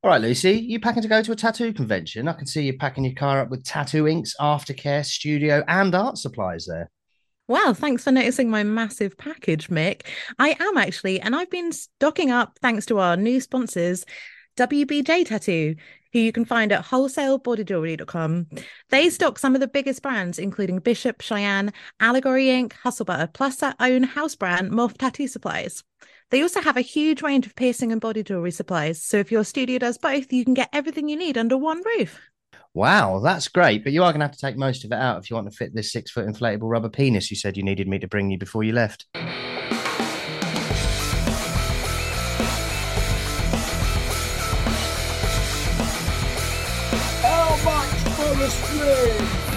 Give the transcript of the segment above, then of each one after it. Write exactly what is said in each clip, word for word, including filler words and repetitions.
All right, Lucy, you packing to go to a tattoo convention? I can see you packing your car up with tattoo inks, aftercare, studio, and art supplies there. Well, thanks for noticing my massive package, Mick. I am actually, and I've been stocking up thanks to our new sponsors, W B J Tattoo, who you can find at wholesale body jewelry dot com. They stock some of the biggest brands, including Bishop, Cheyenne, Allegory Ink, Hustle Butter, plus their own house brand, Morph Tattoo Supplies. They also have a huge range of piercing and body jewelry supplies, so if your studio does both, you can get everything you need under one roof. Wow, that's great. But you are going to have to take most of it out if you want to fit this six foot inflatable rubber penis you said you needed me to bring you before you left. How much for the string?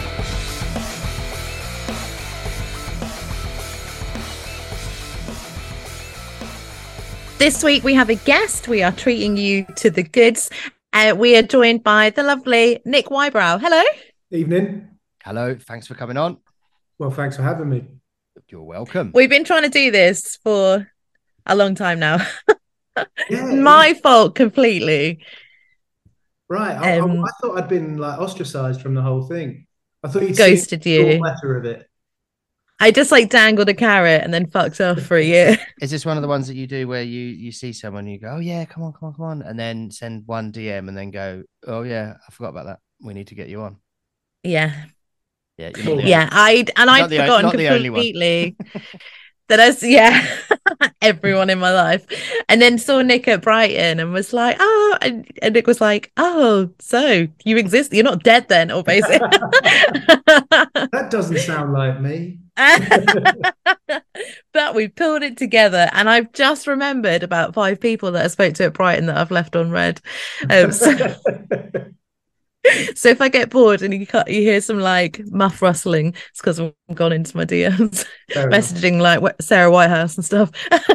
This week we have a guest. We are treating you to the goods. Uh, we are joined by the lovely Nick Wybrow. Hello. Evening. Hello, thanks for coming on. Well, thanks for having me. You're welcome. We've been trying to do this for a long time now. Yeah, My fault completely. right. I, I, Um, I thought I'd been like ostracized from the whole thing. I thought you'd seen ghosted the short you. letter of it. I just like dangled a carrot and then fucked off for a year. Is this one of the ones that you do where you you see someone, you go, oh yeah, come on, come on, come on, and then send one D M and then go, oh yeah, I forgot about that. We need to get you on. Yeah. Yeah, you're not Cool. the only, Yeah. I'd and not I'd the forgotten not the only one. completely that I was, yeah, everyone in my life. And then saw Nick at Brighton and was like, oh, and, and Nick was like, oh, so you exist. You're not dead then, or basically. That doesn't sound like me. But we pulled it together, and I've just remembered about five people that I spoke to at Brighton that I've left on read. Um, so, so if I get bored and you cut, you hear some like muff rustling, it's because I've gone into my D Ms, Fair enough. messaging like Sarah Whitehouse and stuff.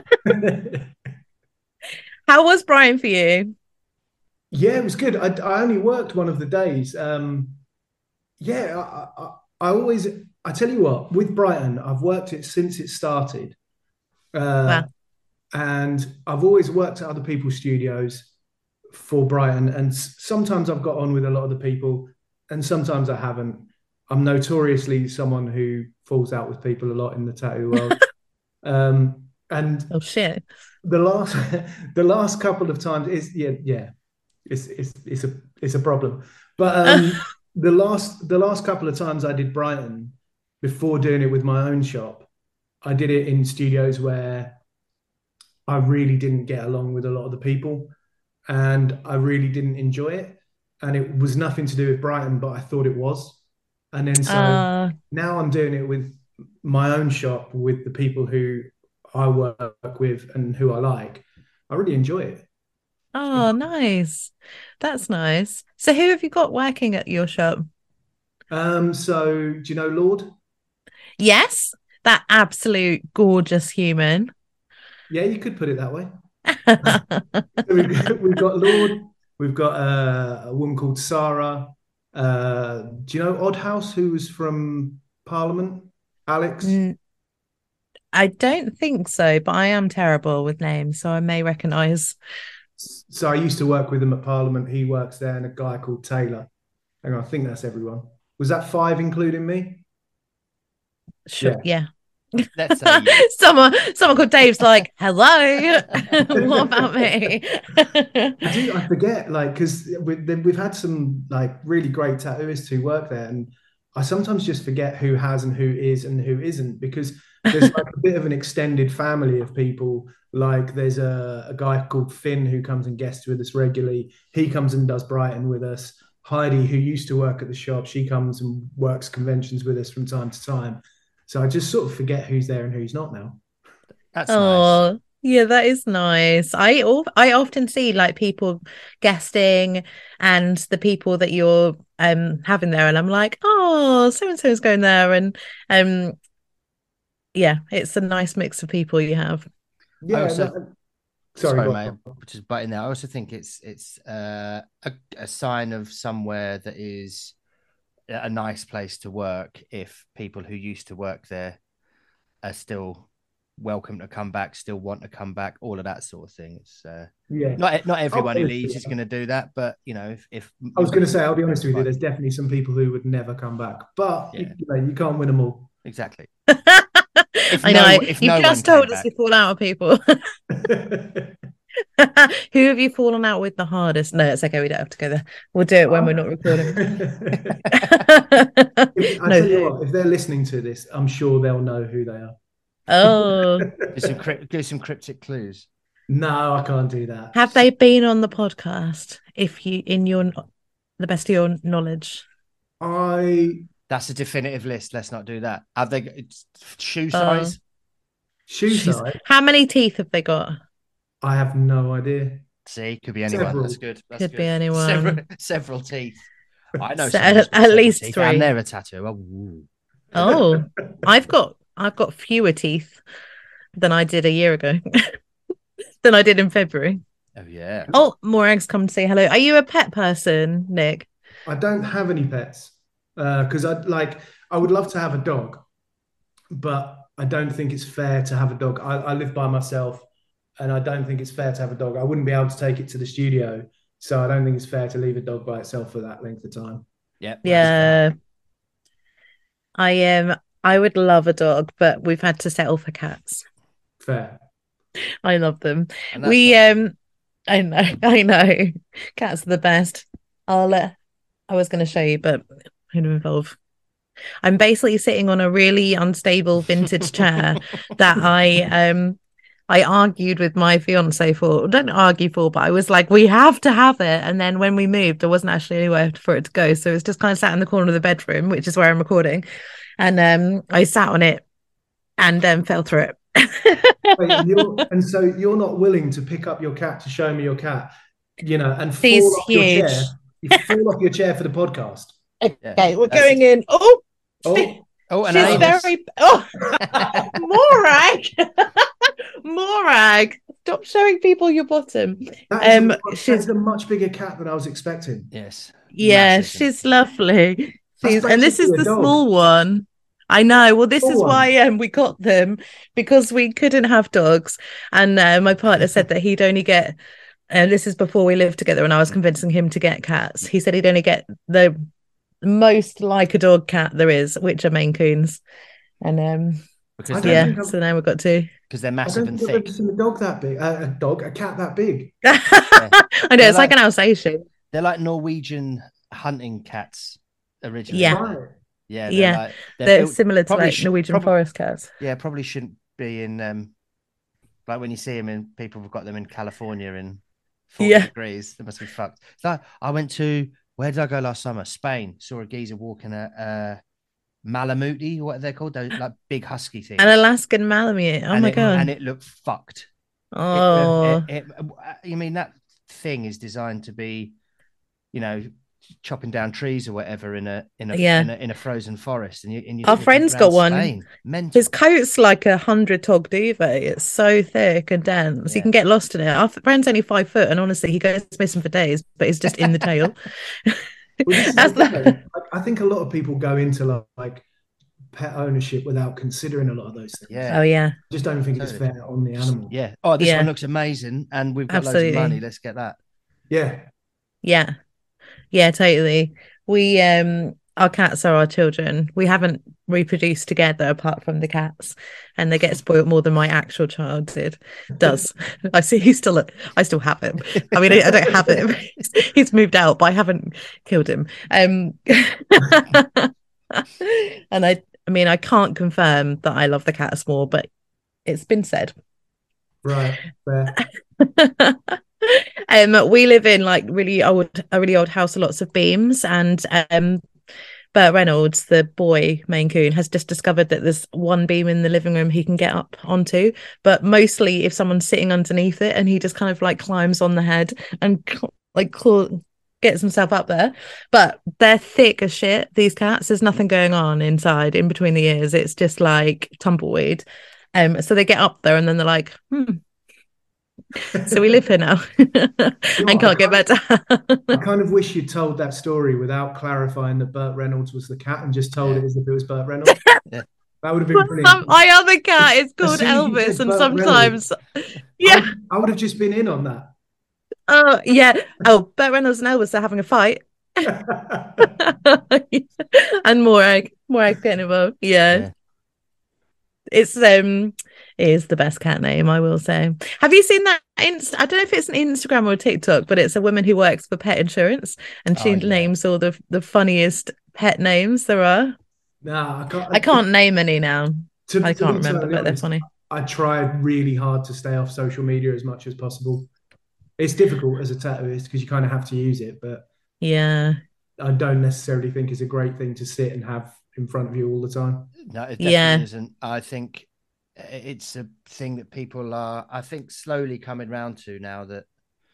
How was Brighton for you? Yeah, it was good. I, I only worked one of the days. Um, yeah, I, I, I always, I tell you what, with Brighton, I've worked it since it started. Uh, Wow. and I've always worked at other people's studios for Brighton, and s- sometimes I've got on with a lot of the people, and sometimes I haven't. I'm notoriously someone who falls out with people a lot in the tattoo world. Um, and Oh shit. the last the last couple of times is yeah yeah it's it's it's a it's a problem. But um, the last the last couple of times I did Brighton before doing it with my own shop, I did it in studios where I really didn't get along with a lot of the people, and I really didn't enjoy it. And it was nothing to do with Brighton, but I thought it was. And then so uh now I'm doing it with my own shop with the people who I work with and who I like. I really enjoy it. oh, nice. That's nice. So who have you got working at your shop? Um, so do you know Lord? Yes, that absolute gorgeous human. Yeah, you could put it that way. So we've got, we've got Lord, we've got uh, a woman called Sarah. Uh, do you know Odd House, who was from Parliament? Alex. Mm, I don't think so, but I am terrible with names, so I may recognize. So I used to work with him at Parliament. He works there, and a guy called Taylor. Hang on, I think that's everyone. Was that five, including me? Sure, Yeah. yeah. Let's say yes. someone, someone called Dave's like, "Hello, what about me?" I do. I forget, like, because we've, we've had some like really great tattooists who work there, and I sometimes just forget who has and who is and who isn't because there's like a bit of an extended family of people. Like, there's a, a guy called Finn who comes and guests with us regularly. He comes and does Brighton with us. Heidi, who used to work at the shop, she comes and works conventions with us from time to time. So I just sort of forget who's there and who's not now. That's nice. Oh, yeah, that is nice. I al- I often see like people guesting and the people that you're um having there, and I'm like, oh, so and so is going there, and um, yeah, it's a nice mix of people you have. I Yeah. also No, sorry, sorry, go mate, on. just butting there. I also think it's it's uh, a a sign of somewhere that is a nice place to work if people who used to work there are still welcome to come back, still want to come back, all of that sort of thing. It's uh, Yeah. not not everyone who Oh, leaves yeah. is going to do that, but you know, if, if I was going to say, I'll be honest with you, Fine. there's definitely some people who would never come back, but Yeah. you, know, you can't win them all. exactly. I know. no- if You've no just one came told us back- you fall out with people. Who have you fallen out with the hardest? No, it's okay. We don't have to go there. We'll do it when we're not recording. If- I No, tell you who? what, if they're listening to this, I'm sure they'll know who they are. Oh, Do some, crypt- do some cryptic clues. No, I can't do that. have they been on the podcast? If you, in your, the best of your knowledge. I That's a definitive list. Let's not do that. Have they got it's shoe Oh. size? shoe Jeez. size. How many teeth have they got? I have no idea. See, could be anyone. Several. That's good. That's Could good. be anyone. Several, several teeth. I know So, someone who's got at several least teeth, three. and they're a tattoo. Oh, ooh. Oh, I've got I've got fewer teeth than I did a year ago. Than I did in February. Oh, yeah. Oh, more eggs come to say hello. Are you a pet person, Nick? I don't have any pets because I'd like I would love to have a dog, but I don't think it's fair to have a dog. I, I live by myself, and I don't think it's fair to have a dog. I wouldn't be able to take it to the studio, so I don't think it's fair to leave a dog by itself for that length of time. Yep. that's Yeah. fine. I am. Um, I would love a dog, but we've had to settle for cats. Fair. I love them. And that's We not- um I know, I know. Cats are the best. I'll uh, I was gonna show you, but I'm gonna involve. I'm basically sitting on a really unstable vintage chair that I um I argued with my fiance for. Don't argue for, but I was like, we have to have it. And then when we moved, there wasn't actually anywhere for it to go. So it's just kind of sat in the corner of the bedroom, which is where I'm recording. And um I sat on it and then um, fell through it. Wait, and, you're, and so you're not willing to pick up your cat to show me your cat, you know, and fall He's off your huge. chair. You fall off your chair for the podcast. Okay, we're that's- going in. Oh, Oh, Oh, and she's anus. very. Oh, Morag, Morag, stop showing people your bottom. that is, Um, a, that she's- is a much bigger cat than I was expecting. Yes. Yeah, Massive. she's lovely. That's She's, and this is basically a the dog. small one. I know. Well, this Small is one. why um we got them because we couldn't have dogs, and uh, my partner said that he'd only get. And this is before we lived together, and I was convincing him to get cats. He said he'd only get the most like a dog cat there is, which are Maine Coons. And um, Because I don't they're, yeah, think I've- so now we've got two. because they're I massive don't and think I've thick. ever seen a dog that big. Uh, a dog, a cat that big. I know They're it's like, like- an Alsatian. They're like Norwegian hunting cats originally. Yeah. Right. Yeah. They're Yeah. Like, they're They're built- similar to probably like should- Norwegian probably- forest cats. Yeah, probably shouldn't be in um like when you see them in people have got them in California in forty Yeah. degrees. They must be fucked. It's like I went to where did I go last summer? Spain. Saw a geezer walking a uh Malamuti, what are they called? Those like big husky things. An Alaskan Malamute. Oh and my it, god. And it looked fucked. It- Oh, it, it, you mean that thing is designed to be, you know, chopping down trees or whatever in a in a Yeah. in a, in a frozen forest, and you and you Our you're friend's around got one. Spain. Mental. his coat's like a hundred tog duvet. It's so thick and dense. You Yeah. can get lost in it. Our friend's only five foot, and honestly, he goes missing for days, but he's just in the tail. Well, this is That's the the- thing, though. I I think a lot of people go into like pet ownership without considering a lot of those things. Yeah. Oh yeah, I just don't think it's Totally. fair on the animal. Yeah. Oh, this Yeah. one looks amazing, and we've got Absolutely. loads of money. Let's get that. Yeah. yeah, yeah, totally. We um, our cats are our children. We haven't reproduced together apart from the cats, and they get spoiled more than my actual child did. Does I see? He's still. I still have him. I mean, I, I don't have him. He's, he's moved out, but I haven't killed him. Um, and I, I mean, I can't confirm that I love the cats more, but it's been said. Right. Fair. um, we live in like really old, a really old house, with lots of beams, and um, Burt Reynolds, the boy Maine Coon, has just discovered that there's one beam in the living room he can get up onto, but mostly if someone's sitting underneath it, and he just kind of like climbs on the head and cl- like claw- gets himself up there. But they're thick as shit, these cats. There's nothing going on inside in between the ears. It's just like tumbleweed. Um, so they get up there and then they're like, hmm. So we live here now and can't get back down. I kind of wish you told that story without clarifying that Burt Reynolds was the cat and just told Yeah. it as if it was Burt Reynolds. That would have been brilliant. Some, my other cat is As called soon as you Elvis, said and Burt Reynolds, sometimes, I yeah, would, I would have just been in on that. oh yeah, oh, Burt Reynolds and Elvis are having a fight, and Morag, Morag getting involved. Yeah, Yeah. it's um, it is the best cat name, I will say. Have you seen that? Inst- I don't know if it's an Instagram or a TikTok, but it's a woman who works for pet insurance, and she Oh, yeah. names all the the funniest pet names there are. Nah, I can't. I can't name any now. To, I to can't be remember, totally but they're honest, funny. I tried really hard to stay off social media as much as possible. It's difficult as a tattooist because you kind of have to use it, but Yeah, I don't necessarily think it's a great thing to sit and have in front of you all the time. No, it yeah, definitely isn't. I think it's a thing that people are, I think, slowly coming round to now that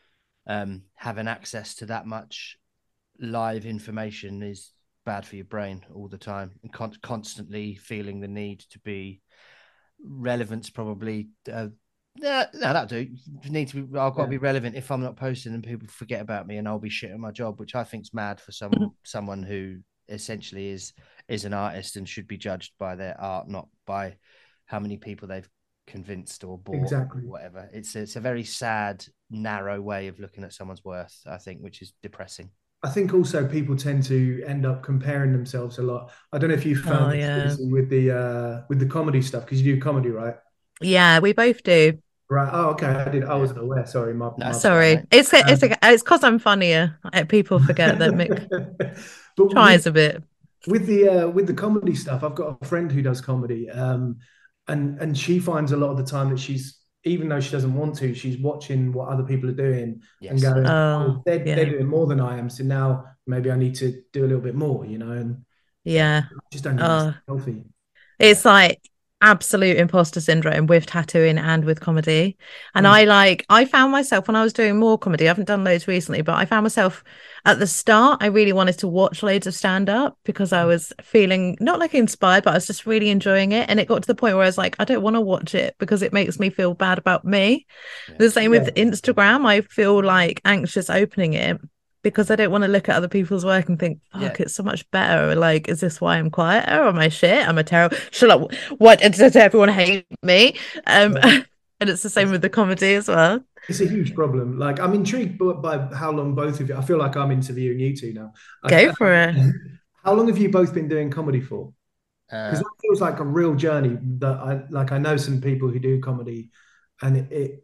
um, having access to that much live information is bad for your brain all the time, and con- constantly feeling the need to be relevant's probably uh, no, no, that'll do. You need to be. I've got to Yeah. be relevant. If I'm not posting, and people forget about me, and I'll be shit at my job, which I think's mad for some someone who essentially is is an artist and should be judged by their art, not by how many people they've convinced or bought Exactly. or whatever. It's it's a very sad, narrow way of looking at someone's worth, I think, which is depressing. I think also people tend to end up comparing themselves a lot. I don't know if you found oh this yeah, Lucy, with the uh with the comedy stuff because you do comedy, right? yeah. We both do. Right. Oh, okay. I did. I Yeah. wasn't aware. Sorry, my No, my. it's all right, Sorry, mate. it's it's Um, it's because I'm funnier. Uh, People forget that Mick but with tries a bit. with the uh, with the comedy stuff, I've got a friend who does comedy, um, and and she finds a lot of the time that she's, even though she doesn't want to, she's watching what other people are doing and Yes. going, Oh oh, they're they're yeah, doing more than I am, so now maybe I need to do a little bit more, you know, and Yeah. yeah. I just don't think that's Oh, healthy. it's like absolute imposter syndrome with tattooing and with comedy. And one hundred I like, I found myself when I was doing more comedy, I haven't done loads recently, but I found myself at the start, I really wanted to watch loads of stand up because I was feeling not like inspired, but I was just really enjoying it. And it got to the point where I was like, I don't want to watch it because it makes me feel bad about me. Yeah. The same Yeah. with Instagram. I feel like anxious opening it because I don't want to look at other people's work and think, fuck, Yeah. it's so much better. Like, is this why I'm quieter? Am I shit? Am I terrible? Shut up. What? Does everyone hate me? Um, Yeah. and it's the same with the comedy as well. It's a huge problem. Like, I'm intrigued by, by how long both of you. I feel like I'm interviewing you two now. Go I, for it. how long have you both been doing comedy for? Because Uh, that feels like a real journey. That I like. I know some people who do comedy, and it, it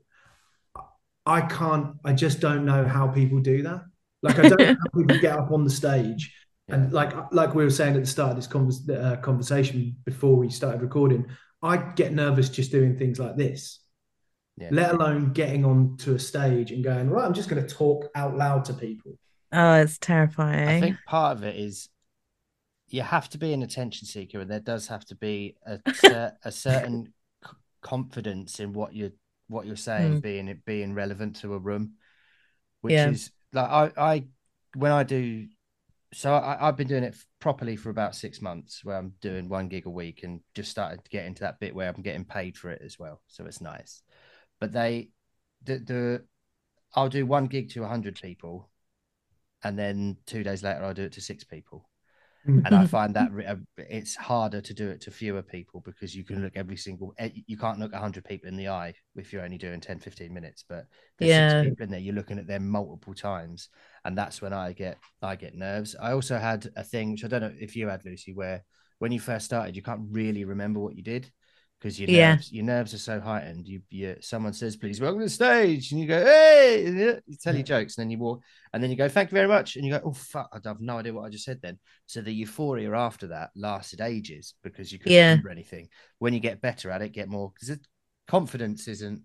I can't. I just don't know how people do that. Like, I don't know how people get up on the stage yeah. and like like we were saying at the start of this convers- uh, conversation before we started recording. I get nervous just doing things like this, Yeah. let alone getting onto a stage and going, right, I'm just going to talk out loud to people. Oh, it's I terrifying. think part of it is you have to be an attention seeker, and there does have to be a cer- a certain c- confidence in what you're what you're saying, Mm. being it being relevant to a room, which Yeah. is like I I when I do. So I, I've been doing it properly for about six months, where I'm doing one gig a week, and just started to get into that bit where I'm getting paid for it as well. So it's nice. But they, the, the I'll do one gig to a hundred people, and then two days later I'll do it to six people. And I find that re- uh, it's harder to do it to fewer people because you can look every single, eh, you can't look one hundred people in the eye if you're only doing ten, fifteen minutes, but there's Yeah. six people in there, you're looking at them multiple times. And that's when I get, I get nerves. I also had a thing, which I don't know if you had, Lucy, where when you first started, you can't really remember what you did because your Yeah. nerves, your nerves are so heightened. You, you, someone says, please welcome to the stage, and you go, hey, and you you tell your jokes, and then you walk, and then you go, thank you very much, and you go, oh fuck, I have no idea what I just said then. So the euphoria after that lasted ages because you couldn't Yeah. remember anything. When you get better at it, get more, because confidence isn't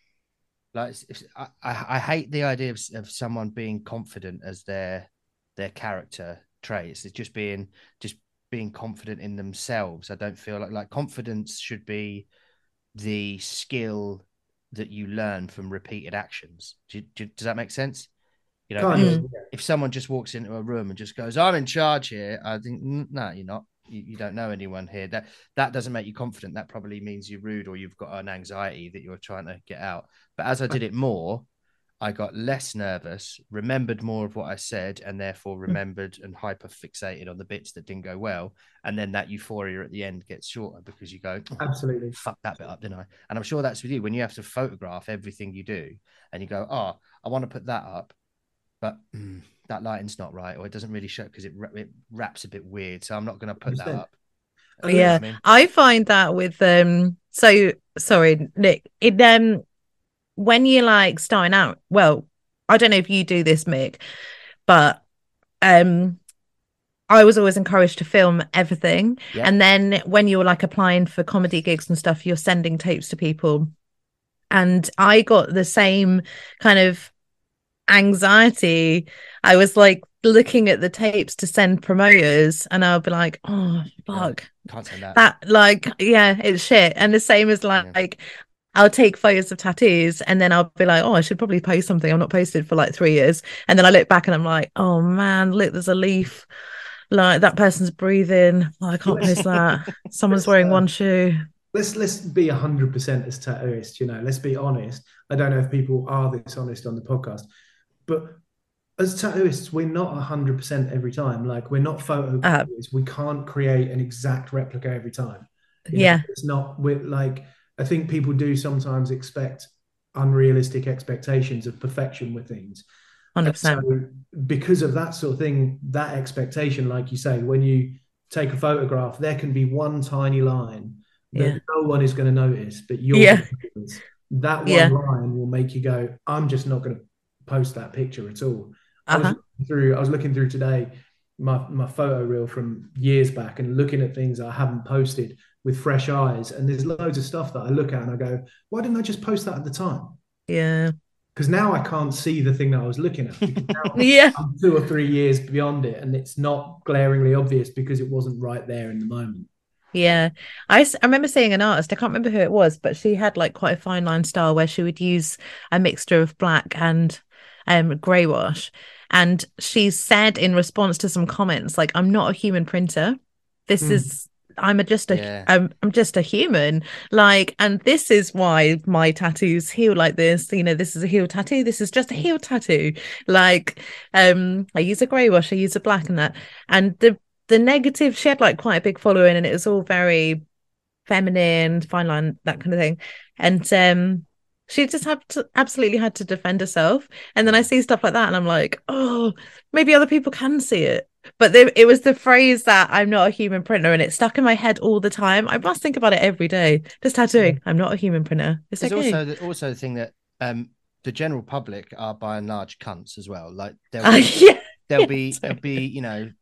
like it's, I, I I hate the idea of, of someone being confident as their their character traits. It's just being just being confident in themselves. I don't feel like like confidence should be the skill that you learn from repeated actions. Do, do, does that make sense? You know, Kind if, of. if someone just walks into a room and just goes, "I'm in charge here," I think, no, you're not. You, you don't know anyone here. That that doesn't make you confident. That probably means you're rude or you've got an anxiety that you're trying to get out. But as I did it more, I got less nervous, remembered more of what I said, and therefore remembered and hyper fixated on the bits that didn't go well. And then that euphoria at the end gets shorter because you go, oh, Absolutely. fuck that bit up, didn't I? And I'm sure that's with you when you have to photograph everything you do and you go, oh, I want to put that up, but mm, that lighting's not right, or it doesn't really show because it, it wraps a bit weird. So I'm not going to put that up. And Yeah, I mean? I find that with um. So sorry, Nick. It um. When you're like starting out, well, I don't know if you do this, Mick, but um, I was always encouraged to film everything. Yeah. And then when you're like applying for comedy gigs and stuff, you're sending tapes to people. And I got the same kind of anxiety. I was like looking at the tapes to send promoters, and I'll be like, oh, fuck. Yeah, can't say that. That, like, yeah, it's shit. And the same as like, Yeah. like I'll take photos of tattoos and then I'll be like, oh, I should probably post something. I'm not posted for like three years. And then I look back and I'm like, oh man, look, there's a leaf. Like that person's breathing. Oh, I can't post that. Someone's wearing uh, one shoe. Let's let's be a hundred percent as tattooists, you know. Let's be honest. I don't know if people are this honest on the podcast, but as tattooists, we're not a hundred percent every time. Like we're not photographers. Uh, we can't create an exact replica every time. You yeah, know, it's not. We're like. I think people do sometimes expect unrealistic expectations of perfection with things. one hundred percent. So because of that sort of thing, that expectation, like you say, when you take a photograph, there can be one tiny line that Yeah. no one is going to notice, but you're Yeah. that one Yeah. line will make you go, I'm just not going to post that picture at all. I was Uh-huh. looking through, I was looking through today my, my photo reel from years back and looking at things I haven't posted with fresh eyes, and there's loads of stuff that I look at and I go, why didn't I just post that at the time? Yeah. Because now I can't see the thing that I was looking at. Because now Yeah. I'm two or three years beyond it, and it's not glaringly obvious because it wasn't right there in the moment. Yeah. I, s- I remember seeing an artist, I can't remember who it was, but she had like quite a fine line style where she would use a mixture of black and um grey wash. And she said in response to some comments, like, I'm not a human printer. This Mm. is I'm a, just a Yeah. I'm, I'm just a human, like, and this is why my tattoos heal like this. You know, this is a heel tattoo. This is just a heel tattoo. Like, um, I use a grey wash, I use a black, and that. And the the negative, she had like quite a big following, and it was all very feminine, fine line, that kind of thing. And um, she just had to absolutely had to defend herself. And then I see stuff like that, and I'm like, oh, maybe other people can see it. But there, it was the phrase that I'm not a human printer, and it stuck in my head all the time. I must think about it every day. Just tattooing. I'm not a human printer. It's There's okay. also the, also the thing that um the general public are by and large cunts as well. Like there'll Uh, be, yeah. there'll yeah, be sorry. there'll be you know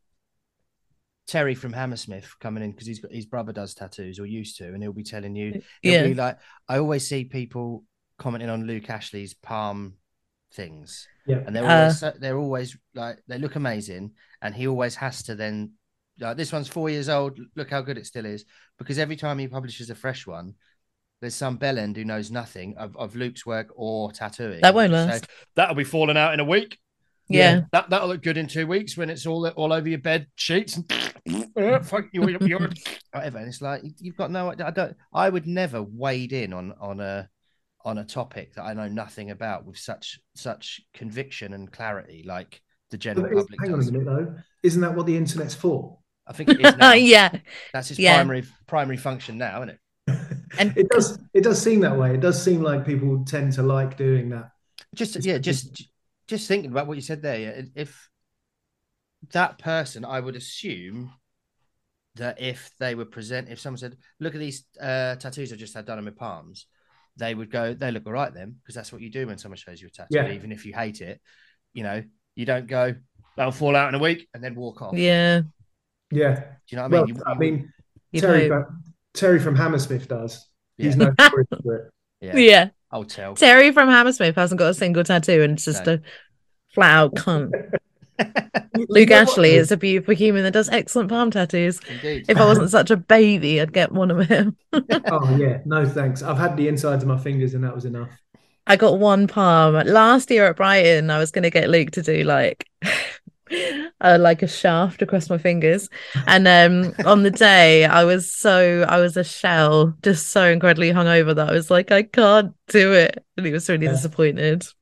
Terry from Hammersmith coming in because he's got his brother does tattoos or used to, and he'll be telling you he'll Yeah. be like, I always see people commenting on Luke Ashley's palm things, Yeah. and they're Uh. always so- they're always like they look amazing, and he always has to then like this one's four years old. Look how good it still is, because every time he publishes a fresh one, there's some bellend who knows nothing of, of Luke's work or tattooing. That won't Say, last. that'll be falling out in a week. Yeah. That that'll look good in two weeks when it's all all over your bed sheets and fuck you, you're, whatever. And it's like you've got no. I don't. I would never wade in on on a on a topic that I know nothing about with such such conviction and clarity, like the general But is- public hang on a does. minute though. Isn't that what the internet's for? I think it is now. yeah. That's its Yeah. primary primary function now, isn't it? And It does it does seem that way. It does seem like people tend to like doing that. Just It's yeah, like- just just thinking about what you said there. Yeah, if that person, I would assume that if they were present, if someone said, "Look at these uh, tattoos I just had done on my palms," they would go, "They look all right then," because that's what you do when someone shows you a tattoo, Yeah. even if you hate it. You know, you don't go, "They'll fall out in a week," and then walk off. yeah. Yeah. Do you know what I Well, mean? You- I you- mean, You'd Terry, hope. from, Terry from Hammersmith does. He's Yeah. notorious for it. yeah, Yeah. I'll tell. Terry from Hammersmith hasn't got a single tattoo, and it's just No. a flat out cunt. You Luke know what, Ashley though? is a beautiful human that does excellent palm tattoos. Indeed. If I wasn't such a baby, I'd get one of him. Oh yeah, no thanks. I've had the insides of my fingers and that was enough. I got one palm last year at Brighton. I was going to get Luke to do like uh, like a shaft across my fingers, and um on the day I was so I was a shell, just so incredibly hungover that I was like, I can't do it, and he was really Yeah. disappointed.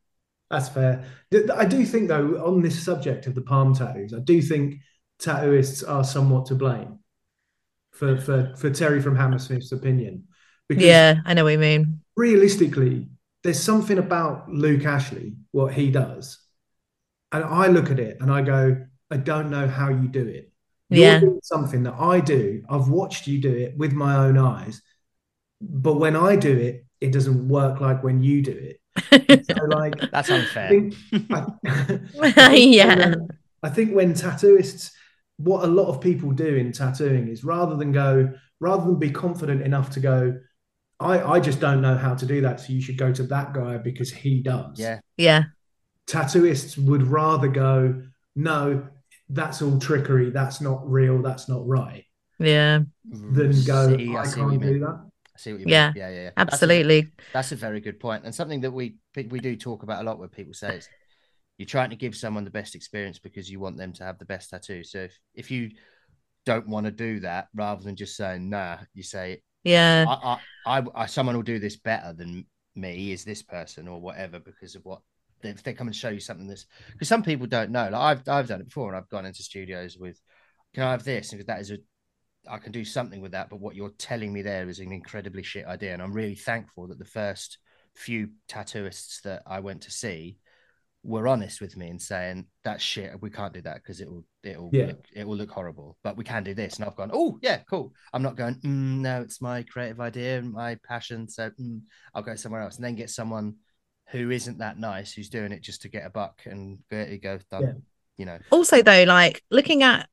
That's fair. I do think, though, on this subject of the palm tattoos, I do think tattooists are somewhat to blame for for for Terry from Hammersmith's opinion, because Yeah, I know what you mean. realistically, there's something about Luke Ashley, what he does, and I look at it and I go, I don't know how you do it. You're Yeah. doing something that I do. I've watched you do it with my own eyes, but when I do it, it doesn't work like when you do it. So, like, That's I unfair. think, I, I think Yeah. when, uh, I think when tattooists, what a lot of people do in tattooing is rather than go, rather than be confident enough to go, I, I just don't know how to do that, so you should go to that guy because he does. Yeah. Yeah. Tattooists would rather go, no, that's all trickery, that's not real, that's not right, Yeah. than go, See, I I see what you can't do mean. that. I see what you Yeah. mean. Yeah, yeah, yeah. That's a, Absolutely. that's a very good point, and something that we we do talk about a lot. Where people say it's you're trying to give someone the best experience because you want them to have the best tattoo. So if if you don't want to do that, rather than just saying nah, you say, Yeah. I, I, I, I someone will do this better than me, is this person or whatever, because of what if they come and show you something that's, because some people don't know. Like I've I've done it before, and I've gone into studios with, can I have this? And that is a, I can do something with that, but what you're telling me there is an incredibly shit idea. And I'm really thankful that the first few tattooists that I went to see were honest with me and saying that's shit. We can't do that because it will it will Yeah. look, it will look horrible. But we can do this, and I've gone, oh yeah, cool. I'm not going. Mm, no, it's my creative idea and my passion, so mm, I'll go somewhere else, and then get someone who isn't that nice, who's doing it just to get a buck, and there you go, done. Yeah. You know. Also, though, like looking at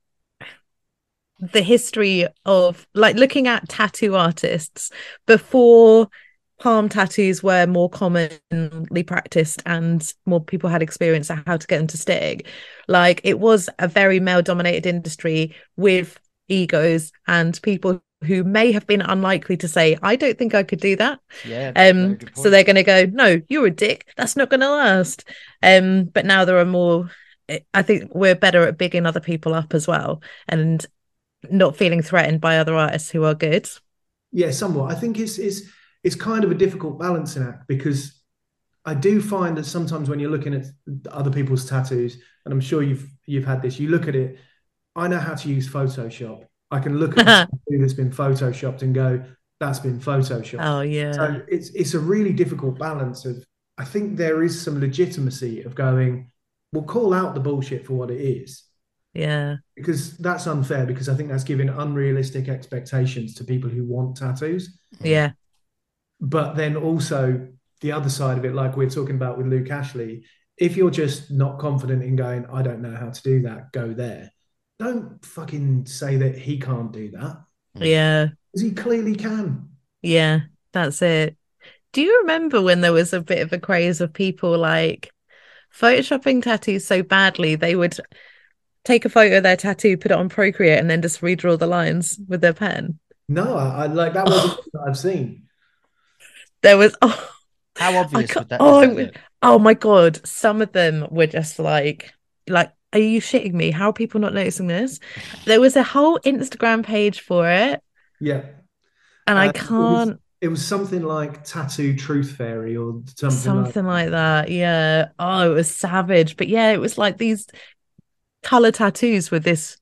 the history of like looking at tattoo artists before palm tattoos were more commonly practiced and more people had experience at how to get them to stick, like it was a very male dominated industry with egos and people who may have been unlikely to say, I don't think I could do that. Yeah. Um so they're going to go, no, you're a dick, that's not going to last. Um but now there are more, I think we're better at bigging other people up as well and not feeling threatened by other artists who are good. Yeah, somewhat. I think it's it's it's kind of a difficult balancing act, because I do find that sometimes when you're looking at other people's tattoos, and I'm sure you've you've had this, you look at it. I know how to use Photoshop. I can look at a tattoo that's been photoshopped and go, that's been photoshopped. Oh yeah. So it's it's a really difficult balance of. I think there is some legitimacy of going, we'll call out the bullshit for what it is. Yeah. Because that's unfair, because I think that's giving unrealistic expectations to people who want tattoos. Yeah. But then also the other side of it, like we're talking about with Luke Ashley, if you're just not confident in going, I don't know how to do that, go there. Don't fucking say that he can't do that. Yeah. Because he clearly can. Yeah, that's it. Do you remember when there was a bit of a craze of people like photoshopping tattoos so badly they would take a photo of their tattoo, put it on Procreate, and then just redraw the lines with their pen? No, I, I like that wasn't what I've seen. There was oh, How obvious would that, oh, that look? oh my god, some of them were just like like are you shitting me? How are people not noticing this? There was a whole Instagram page for it. Yeah. And uh, I it was, can't it was something like Tattoo Truth Fairy or something, something like, like that. Yeah. Oh, it was savage. But yeah, it was like these color tattoos with this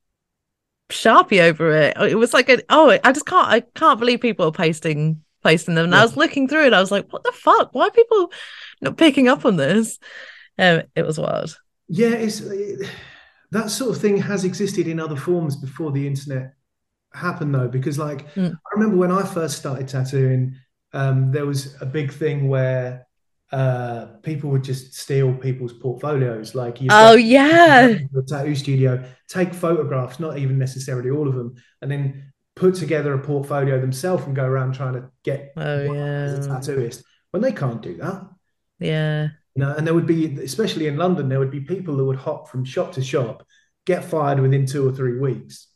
Sharpie over it. It was like a oh, I just can't I can't believe people are posting posting them. And Yeah. I was looking through it, I was like, what the fuck? Why are people not picking up on this? Um, it was wild. Yeah, it's it, that sort of thing has existed in other forms before the internet happened, though, because like Mm. I remember when I first started tattooing, um, there was a big thing where uh, people would just steal people's portfolios. Like you, Oh yeah, the tattoo studio, take photographs, not even necessarily all of them, and then put together a portfolio themselves and go around trying to get oh work as a yeah, tattooist when they can't do that. yeah, You know, and there would be, especially in London, there would be people that would hop from shop to shop, get fired within two or three weeks.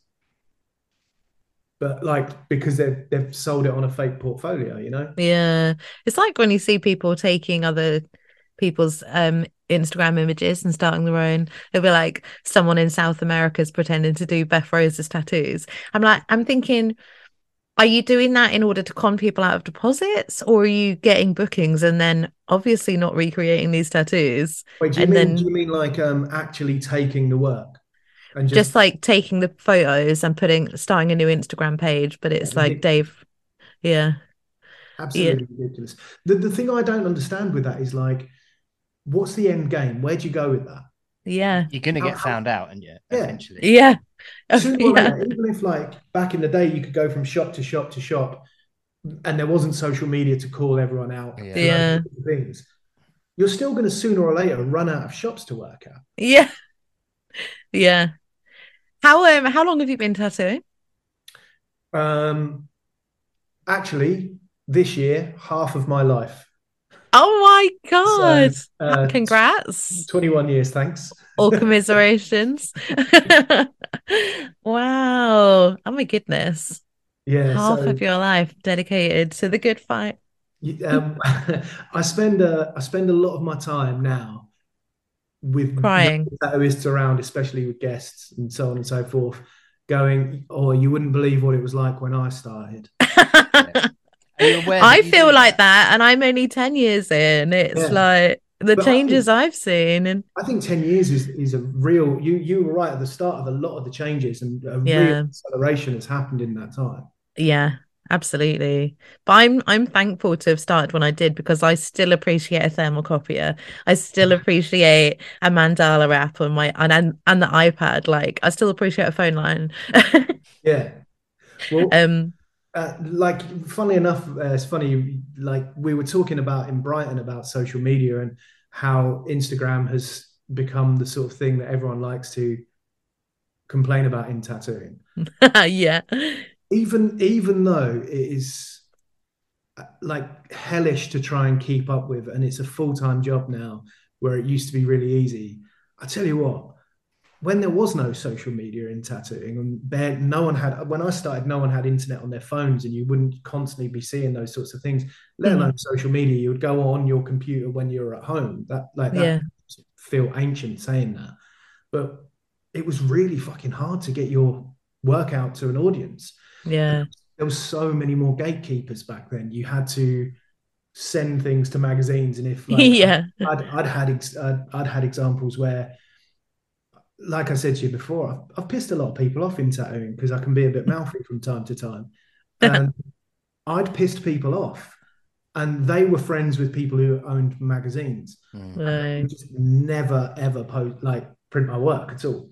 But like because they've they've sold it on a fake portfolio, you know? yeah. It's like when you see people taking other people's um Instagram images and starting their own. It'll be like someone in South America's pretending to do Beth Rose's tattoos. I'm like, I'm thinking, Are you doing that in order to con people out of deposits, or are you getting bookings and then obviously not recreating these tattoos? Wait, do you And mean do then you mean like um actually taking the work and just, just like taking the photos and putting starting a new Instagram page, but it's like ridiculous, Dave, yeah, yeah, absolutely ridiculous. The the thing I don't understand with that is like, what's the end game? Where do you go with that? yeah, You're gonna How, get how, found out, and yeah, yeah. eventually. yeah, Sooner or yeah, later, even if like back in the day you could go from shop to shop to shop and there wasn't social media to call everyone out Yeah. to those yeah, sorts of things, you're still going to sooner or later run out of shops to work at. yeah, yeah. How um how long have you been tattooing? Um, actually, this year, half of my life. Oh my So, God. uh, Congrats twenty-one years, thanks. or commiserations. Wow. Oh my goodness. Yeah, Half so of your life dedicated to the good fight. um, I spend a I spend a lot of my time now with young Crying. tattooists around, especially with guests and so on and so forth, going, "Oh, you wouldn't believe what it was like when I started." Yeah. Are you aware I that you feel do like that? that, and I'm only ten years in. It's Yeah, like the but I think changes I've seen, and I think ten years is is a real. You you were right at the start of a lot of the changes, and a real yeah, acceleration has happened in that time. yeah, absolutely. But I'm I'm thankful to have started when I did because I still appreciate a thermocopier. I still appreciate a mandala app on my and and, and the iPad. Like I still appreciate a phone line. Yeah. Well, um, uh, like, funnily enough, uh, it's funny. Like we were talking about in Brighton about social media and how Instagram has become the sort of thing that everyone likes to complain about in tattooing. yeah, Even even though it is uh, like hellish to try and keep up with, and it's a full time job now, where it used to be really easy. I tell you what, when there was no social media in tattooing and there, no one had, when I started, no one had internet on their phones and you wouldn't constantly be seeing those sorts of things, let mm, alone social media. You would go on your computer when you were at home. That like that yeah, feel ancient saying that, but it was really fucking hard to get your work out to an audience. And yeah, there was so many more gatekeepers back then. You had to send things to magazines, and if like yeah, I'd I'd had ex- I'd, I'd had examples where, like I said to you before, I've, I've pissed a lot of people off in tattooing because I can be a bit mouthy from time to time. And I'd pissed people off, and they were friends with people who owned magazines. Mm. And they no. would just never ever post like print my work at all.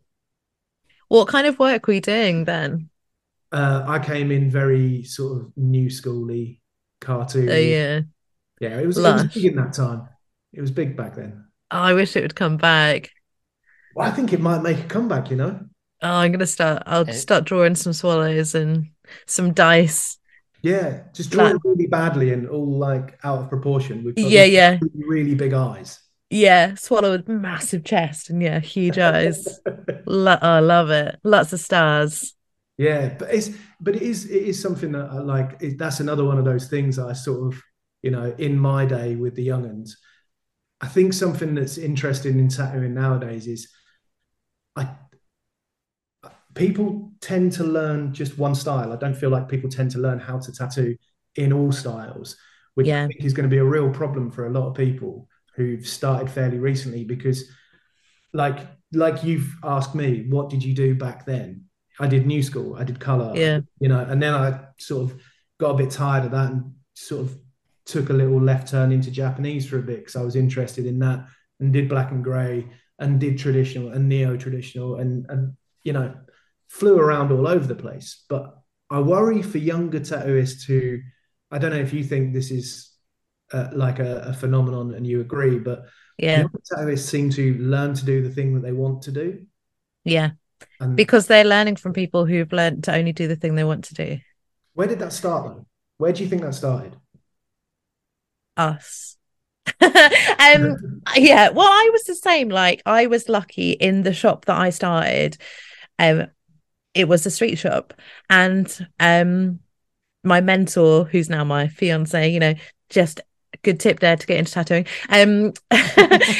What kind of work were you doing then? Uh, I came in very sort of new schooly, Oh cartoony. yeah, Yeah, it was it was big lush. in that time. It was big back then. Oh, I wish it would come back. Well, I think it might make a comeback, you know? Oh, I'm gonna start. I'll It, start drawing some swallows and some dice. Yeah, just draw Like, it really badly and all like out of proportion with but yeah, with yeah, really, really big eyes. yeah. Swallow with massive chest and yeah, huge eyes. Lo- oh, I love it. Lots of stars. Yeah, but it's but it is it is something that I like. It, that's another one of those things that I sort of, you know, in my day with the younguns. I think something that's interesting in tattooing nowadays is I people tend to learn just one style. I don't feel like people tend to learn how to tattoo in all styles, which I Yeah, think is going to be a real problem for a lot of people who've started fairly recently because like like you've asked me, what did you do back then? I did new school, I did color, I yeah, did, you know, and then I sort of got a bit tired of that and sort of took a little left turn into Japanese for a bit because I was interested in that and did black and gray and did traditional and neo traditional and and you know flew around all over the place. But I worry for younger tattooists who, I don't know if you think this is uh, like a, a phenomenon and you agree, but yeah, young tattooists seem to learn to do the thing that they want to do. yeah. And Because they're learning from people who've learned to only do the thing they want to do. where did that start though? Where do you think that started? Us. um, yeah. Well, I was the same. Like I was lucky in the shop that I started. Um, it was a street shop, and um, my mentor, who's now my fiance, you know, just a good tip there to get into tattooing. Um,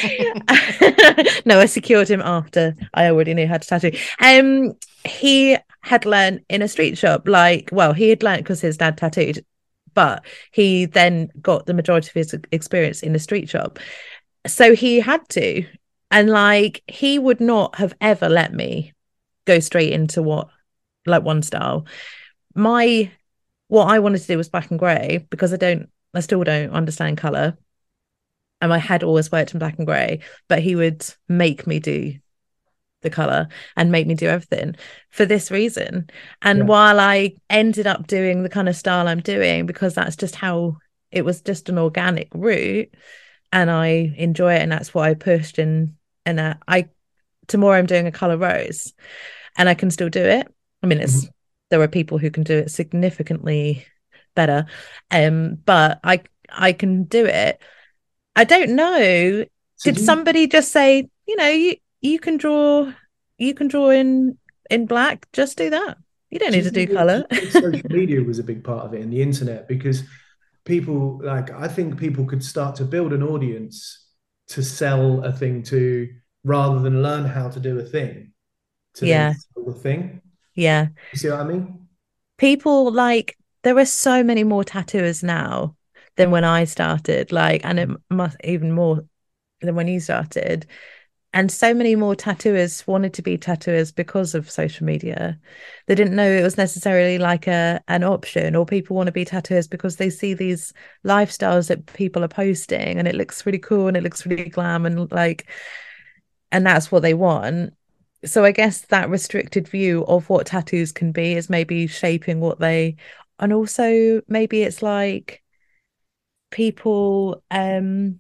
no, I secured him after I already knew how to tattoo. Um, he had learned in a street shop. Like, well, he had learned because his dad tattooed, but he then got the majority of his experience in a street shop. So he had to. And like, he would not have ever let me go straight into what, like one style. My, what I wanted to do was black and grey because I don't, I still don't understand colour. And my head always worked in black and grey, but he would make me do the colour and make me do everything for this reason. And yeah. while I ended up doing the kind of style I'm doing, because that's just how it was, just an organic route, and I enjoy it, and that's what I pushed. And and uh, I tomorrow I'm doing a colour rose, and I can still do it. I mean, it's mm-hmm. there are people who can do it significantly better, um, but I I can do it. I don't know. So Did you... somebody just say, you know, you you can draw, you can draw in in black. Just do that. You don't do need to do color. Social media was a big part of it, and the internet, because people, like, I think people could start to build an audience to sell a thing to, rather than learn how to do a thing to yeah. sell the thing. Yeah. You see what I mean? People, like, there are so many more tattooers now than when I started, like, and it must even more than when you started. And so many more tattooers wanted to be tattooers because of social media. They didn't know it was necessarily like a an option, or people want to be tattooers because they see these lifestyles that people are posting and it looks really cool and it looks really glam, and like, and that's what they want. So I guess that restricted view of what tattoos can be is maybe shaping what they, and also maybe it's like people um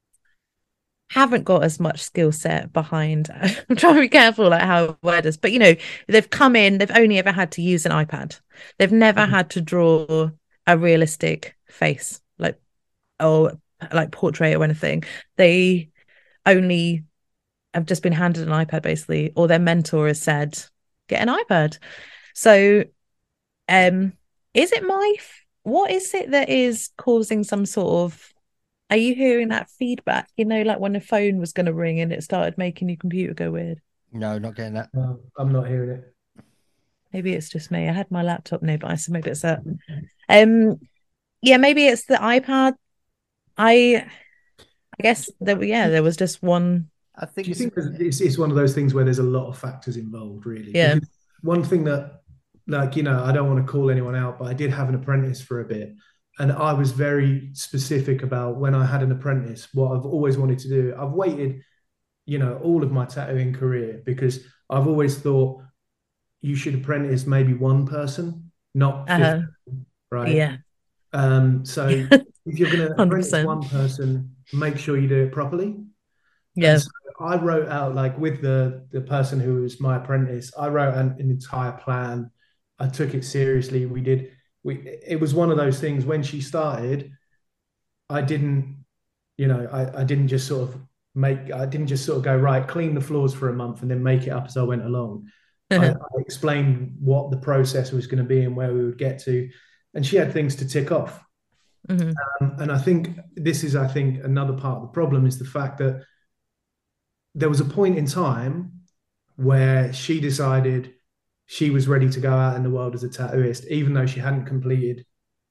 haven't got as much skill set behind. I'm trying to be careful like how I word this, but you know, they've come in, they've only ever had to use an iPad. They've never mm-hmm. had to draw a realistic face, like, or like portrait or anything. They only have just been handed an iPad basically, or their mentor has said, get an iPad. So um is it my what is it that is causing some sort of, are you hearing that feedback? You know, like when the phone was going to ring and it started making your computer go weird. No, not getting that. No, I'm not hearing it. Maybe it's just me. I had my laptop nearby, so maybe it's that. Um, yeah, maybe it's the iPad. I, I guess there. Yeah, there was just one. I think. Do you think it's it's one of those things where there's a lot of factors involved, really? Yeah. Because one thing that, like, you know, I don't want to call anyone out, but I did have an apprentice for a bit. And I was very specific about when I had an apprentice, what I've always wanted to do. I've waited, you know, all of my tattooing career, because I've always thought you should apprentice maybe one person, not uh-huh. fifty, right? Yeah. Um, so if you're going to apprentice one person, make sure you do it properly. Yeah. So I wrote out, like, with the, the person who was my apprentice, I wrote an, an entire plan. I took it seriously. We did... We, it was one of those things when she started, I didn't, you know, I, I didn't just sort of make, I didn't just sort of go, right, clean the floors for a month and then make it up as I went along. I, I explained what the process was going to be and where we would get to. And she had things to tick off. Mm-hmm. Um, and I think this is, I think, another part of the problem is the fact that there was a point in time where she decided she was ready to go out in the world as a tattooist, even though she hadn't completed,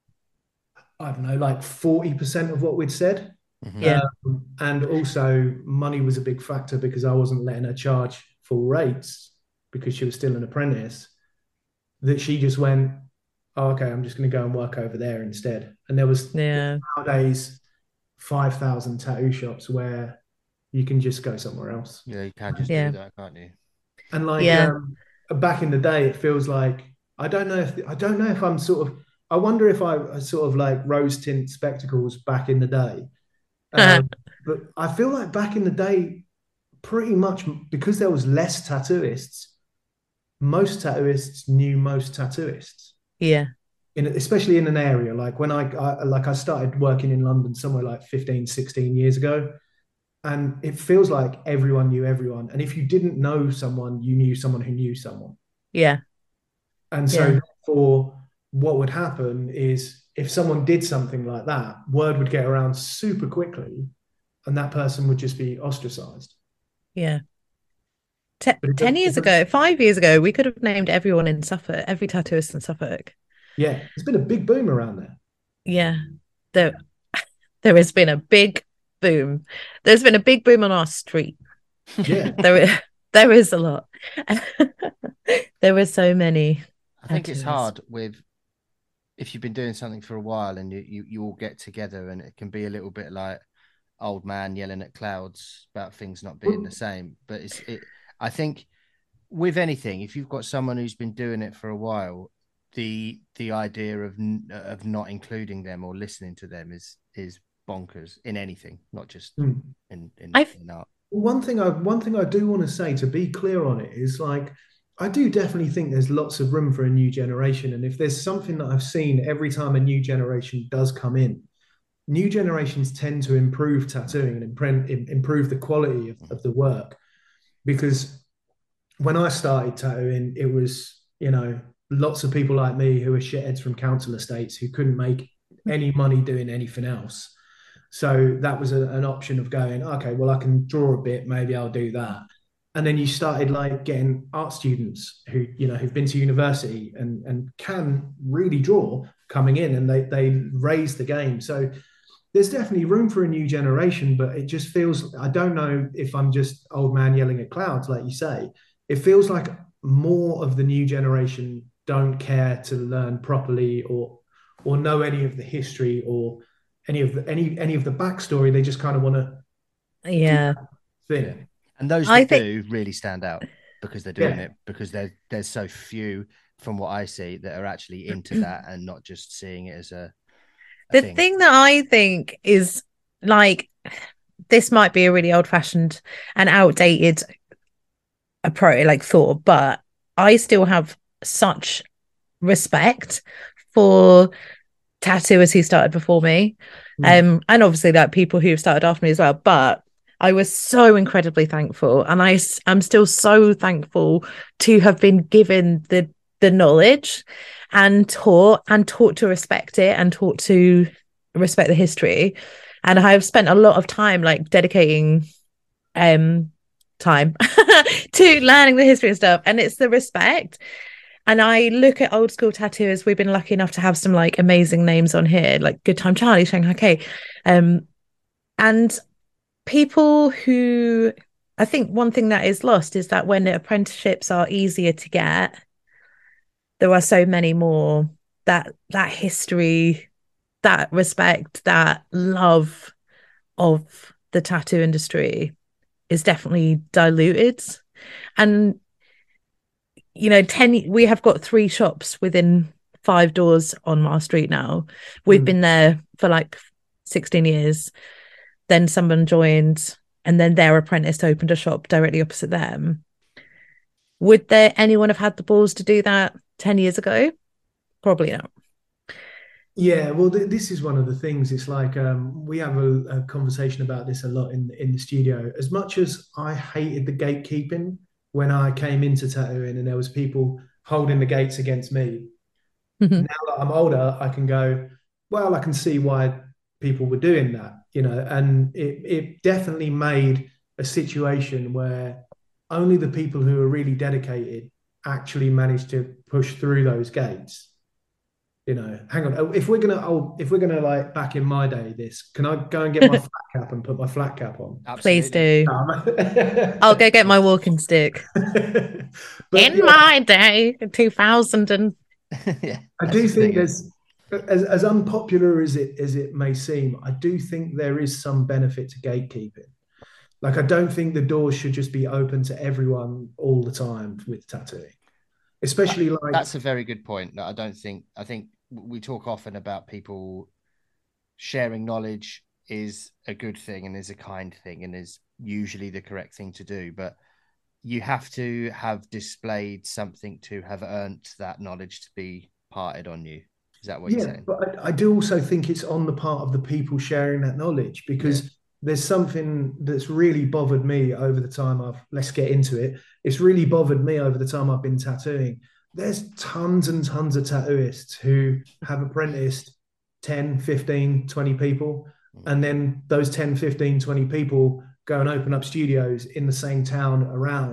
I don't know, like forty percent of what we'd said. Mm-hmm. Yeah. Um, and also money was a big factor because I wasn't letting her charge full rates because she was still an apprentice, that she just went, oh, okay, I'm just going to go and work over there instead. And there was yeah. nowadays five thousand tattoo shops where you can just go somewhere else. Yeah, you can just yeah. do that, can't you? And like, yeah. um, back in the day, it feels like, I don't know if I don't know if I'm sort of, I wonder if I, I sort of like rose tint spectacles back in the day. Um, but I feel like back in the day, pretty much because there was less tattooists, most tattooists knew most tattooists. Yeah. In, especially in an area like when I, I like I started working in London somewhere like fifteen, sixteen years ago. And it feels like everyone knew everyone. And if you didn't know someone, you knew someone who knew someone. Yeah. And so yeah. therefore, what would happen is if someone did something like that, word would get around super quickly and that person would just be ostracized. Yeah. Te- But it ten does- years it does- ago, five years ago, we could have named everyone in Suffolk, every tattooist in Suffolk. yeah, there's been a big boom around there. Yeah, there, there has been a big boom. There's been a big boom on our street. Yeah. There, is, there is a lot. There were so many. I think it's tattooists. hard with if you've been doing something for a while and you, you you all get together and it can be a little bit like old man yelling at clouds about things not being the same. But it's it. I think with anything, if you've got someone who's been doing it for a while, the the idea of of not including them or listening to them is is bonkers in anything, not just Mm. in in, I've- in art. One thing I one thing I do want to say, to be clear on it, is like I do definitely think there's lots of room for a new generation. And if there's something that I've seen every time a new generation does come in, new generations tend to improve tattooing and improve, improve the quality of, of the work. Because when I started tattooing, it was, you know, lots of people like me who were shitheads from council estates who couldn't make any money doing anything else. So that was a, an option of going, okay, well, I can draw a bit, maybe I'll do that. And then you started like getting art students who, you know, who've been to university and, and can really draw coming in, and they they raise the game. So there's definitely room for a new generation, but it just feels, I don't know if I'm just old man yelling at clouds, like you say. It feels like more of the new generation don't care to learn properly or or know any of the history or any of the any any of the backstory. They just kind of want to Yeah. thing. And those I that think- do really stand out because they're doing Yeah. it, because there, there's so few from what I see that are actually into that and not just seeing it as a, a The thing. thing that I think is like, this might be a really old fashioned and outdated approach, like thought, but I still have such respect for tattooers who started before me. Mm. Um, and obviously like people who've started after me as well. But I was so incredibly thankful, and I am still so thankful to have been given the the knowledge and taught and taught to respect it and taught to respect the history. And I've spent a lot of time like dedicating um time to learning the history and stuff, and it's the respect. And I look at old school tattooers. We've been lucky enough to have some like amazing names on here, like Good Time Charlie, Shanghai K, um and people who, I think one thing that is lost is that when apprenticeships are easier to get, there are so many more that that history, that respect, that love of the tattoo industry is definitely diluted. And you know, ten we have got three shops within five doors on our street now. We've Mm. been there for like sixteen years. Then someone joined, and then their apprentice opened a shop directly opposite them. Would there anyone have had the balls to do that ten years ago? Probably not. Yeah, well, th- this is one of the things. It's like um, we have a, a conversation about this a lot in in the studio. As much as I hated the gatekeeping when I came into tattooing, and there was people holding the gates against me. Mhm. Now that I'm older, I can go, well, I can see why people were doing that, you know, and it it definitely made a situation where only the people who are really dedicated actually managed to push through those gates. You know, hang on. If we're gonna, oh, if we're gonna like back in my day, this can I go and get my flat cap and put my flat cap on? Please Absolutely. do. Um, I'll go get my walking stick. But In yeah, my day, two thousand and Yeah, I that's do the think thing, there's, as, as unpopular as it as it may seem, I do think there is some benefit to gatekeeping. Like, I don't think the doors should just be open to everyone all the time with tattooing, especially like That's a very good point. No, I don't think, I think we talk often about people sharing knowledge is a good thing and is a kind thing and is usually the correct thing to do. But you have to have displayed something to have earned that knowledge to be parted on you. Is that what you're yeah, saying? but I, I do also think it's on the part of the people sharing that knowledge, because Yeah. there's something that's really bothered me over the time I've, let's get into it. It's really bothered me over the time I've been tattooing. There's tons and tons of tattooists who have apprenticed ten, fifteen, twenty people. And then those ten, fifteen, twenty people go and open up studios in the same town around.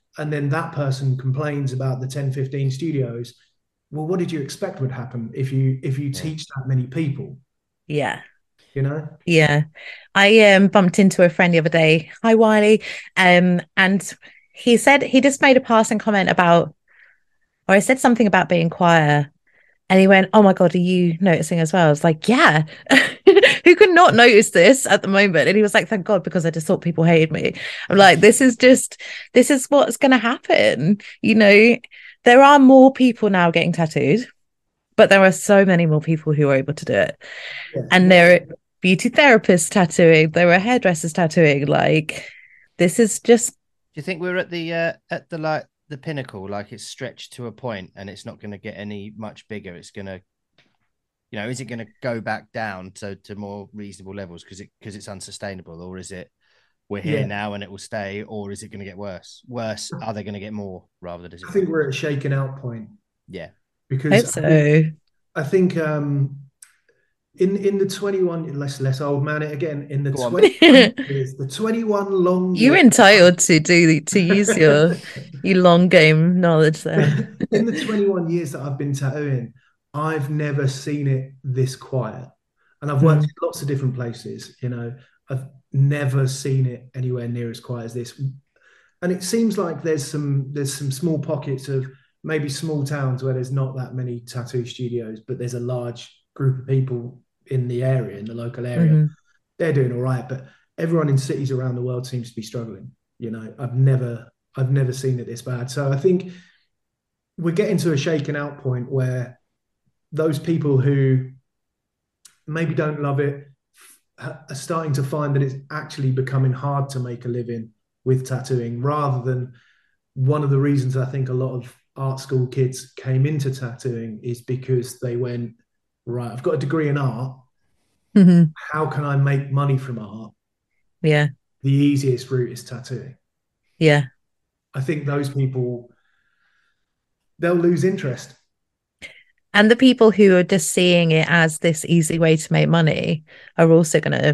and then that person complains about the ten, fifteen studios. Well, what did you expect would happen if you if you Yeah. teach that many people? Yeah. You know? Yeah. I um bumped into a friend the other day. Hi, Wiley. Um, and he said he just made a passing comment about, or I said something about being quieter. And he went, "Oh my God, are you noticing as well?" I was like, "Yeah." Who could not notice this at the moment? And he was like, "Thank God, because I just thought people hated me." I'm like, this is just, this is what's going to happen. You know, there are more people now getting tattooed, but there are so many more people who are able to do it. Yeah. And there are beauty therapists tattooing, there are hairdressers tattooing. Like, this is just. Do you think we're at the uh, at the like the pinnacle, like it's stretched to a point and it's not going to get any much bigger? It's going to, you know, is it going to go back down to to more reasonable levels because it because it's unsustainable, or is it we're here Yeah. now and it will stay, or is it going to get worse? Worse? Are they going to get more rather? Does it? I think we're at a shaken out point. Yeah. Hope Because so. I think, I think um, in in the twenty-one, less less old man it again, in the Go on. twenty-one years, the twenty-one long You're years, entitled to do to use your your long game knowledge there. in the twenty-one years that I've been tattooing, I've never seen it this quiet. And I've worked Mm. in lots of different places, you know, I've never seen it anywhere near as quiet as this. And it seems like there's some there's some small pockets of maybe small towns where there's not that many tattoo studios, but there's a large group of people in the area, in the local area. Mhm. They're doing all right, but everyone in cities around the world seems to be struggling. You know, I've never I've never seen it this bad. So I think we're getting to a shaken out point where those people who maybe don't love it are starting to find that it's actually becoming hard to make a living with tattooing, rather than one of the reasons I think a lot of art school kids came into tattooing is because they went, right, I've got a degree in art. Mhm. How can I make money from art? Yeah. The easiest route is tattooing. Yeah. I think those people, they'll lose interest. And the people who are just seeing it as this easy way to make money are also going to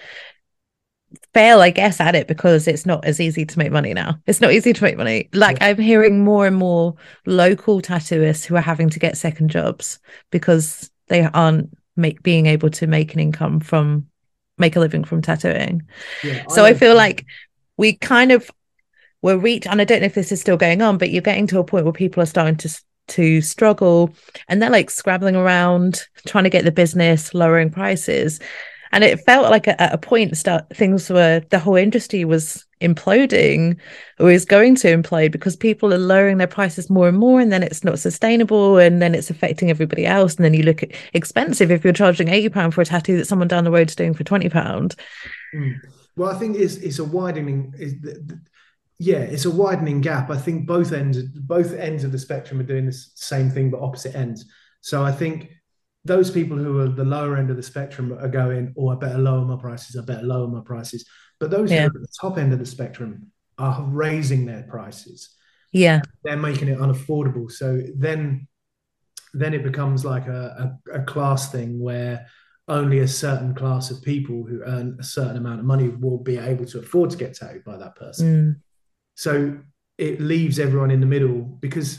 fail, I guess, at it because it's not as easy to make money now. It's not easy to make money. Like, Yeah. I'm hearing more and more local tattooists who are having to get second jobs because they aren't make, being able to make an income from, make a living from tattooing. Yeah, So I know- feel like we kind of were reach, and I don't know if this is still going on, but you're getting to a point where people are starting to to struggle and they're like scrabbling around trying to get the business, lowering prices. And it felt like at a point start things were, the whole industry was imploding or is going to implode because people are lowering their prices more and more, and then it's not sustainable, and then it's affecting everybody else. And then you look at expensive if you're charging eighty pounds for a tattoo that someone down the road is doing for twenty pounds. Mm. Well, I think it's it's a widening. Is the, the, yeah, it's a widening gap. I think both ends both ends of the spectrum are doing the same thing, but opposite ends. So I think those people who are the lower end of the spectrum are going, "Oh, I better lower my prices. I better lower my prices." But those Yeah. who are at the top end of the spectrum are raising their prices. Yeah. They're making it unaffordable. So then, then it becomes like a, a, a class thing where only a certain class of people who earn a certain amount of money will be able to afford to get tattooed by that person. Mm. So it leaves everyone in the middle, because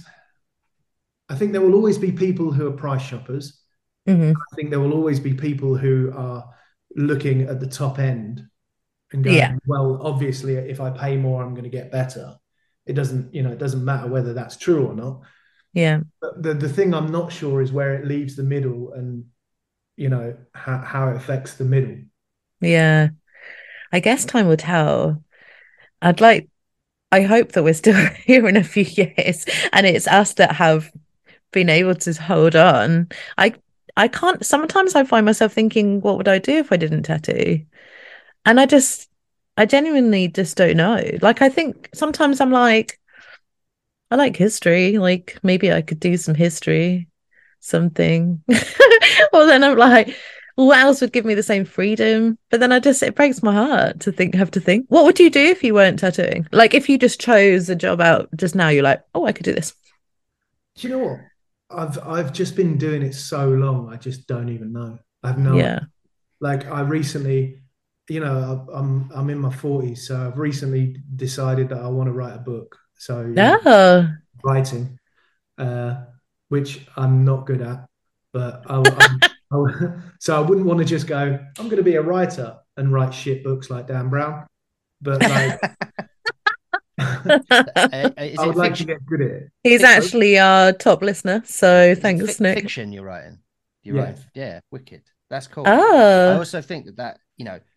I think there will always be people who are price shoppers. Mhm. I think there will always be people who are looking at the top end and going, Yeah. well, obviously, if I pay more, I'm going to get better. It doesn't, you know, it doesn't matter whether that's true or not. Yeah. But the, the thing I'm not sure is where it leaves the middle, and, you know, how, how it affects the middle. Yeah. I guess time will tell. I'd like, I hope that we're still here in a few years and it's us that have been able to hold on. I I can't, sometimes I find myself thinking, what would I do if I didn't tattoo? And I just, I genuinely just don't know. Like, I think sometimes I'm like, I like history. Like, maybe I could do some history, something. Or then I'm like, what else would give me the same freedom? But then I just, it breaks my heart to think, have to think, what would you do if you weren't tattooing? Like, if you just chose a job out just now, you're like, oh, I could do this. Do you know what? I've I've just been doing it so long, I just don't even know. I have no Yeah. idea. Like, I recently, you know, I'm I'm in my forties, so I've recently decided that I want to write a book, So you know, Oh. writing, uh, which I'm not good at, but I, I, I, so I wouldn't want to just go, I'm going to be a writer and write shit books like Dan Brown, but like Uh, Is I it would like to fiction? get good at it. He's Fic- actually our top listener, so Is it thanks, fic- Nick. fiction you're writing? You're Yeah. writing, yeah, wicked. That's cool. I Oh, also think that that you know,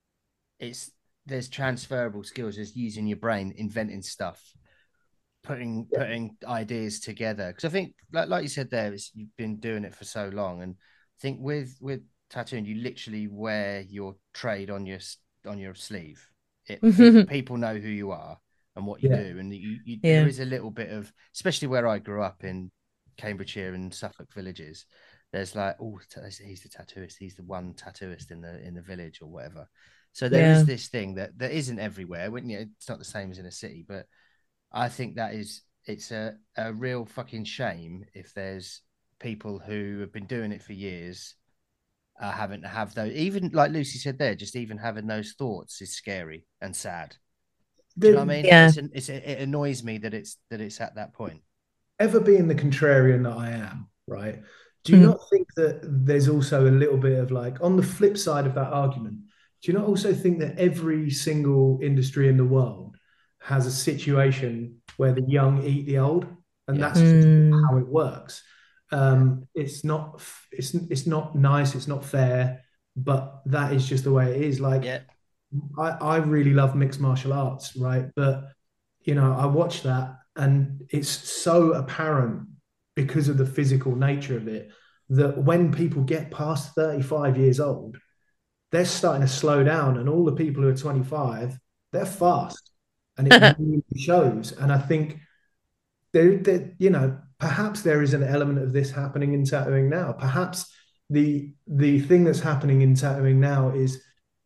it's there's transferable skills. There's using your brain, inventing stuff, putting Yeah. putting ideas together. Because I think, like like you said, there is you've been doing it for so long, and I think with with tattooing, you literally wear your trade on your s- on your sleeve. It people people know who you are and what you Yeah. do, and you, you Yeah. there is a little bit of, especially where I grew up in Cambridgeshire and Suffolk villages. There's like, oh, he's the tattooist. He's the one tattooist in the in the village or whatever. So there is Yeah. this thing that that isn't everywhere. When you know, it's not the same as in a city, but I think that is it's a a real fucking shame if there's people who have been doing it for years uh, haven't have those. Even like Lucy said there, just even having those thoughts is scary and sad. Do you know what I mean? Yeah. It's, an, it's it annoys me that it's that it's at that point. Ever being the contrarian that I am, right? Do you Mhm. not think that there's also a little bit of like on the flip side of that argument? Do you not also think that every single industry in the world has a situation where the young eat the old, and Yeah. that's just Mm. how it works? Um, it's not it's it's not nice, it's not fair, but that is just the way it is. Like Yeah. I, I really love mixed martial arts, right? But you know, I watch that and it's so apparent because of the physical nature of it that when people get past thirty-five years old, they're starting to slow down. And all the people who are twenty-five, they're fast. And it really shows. And I think there, there, you know, perhaps there is an element of this happening in tattooing now. Perhaps the the thing that's happening in tattooing now is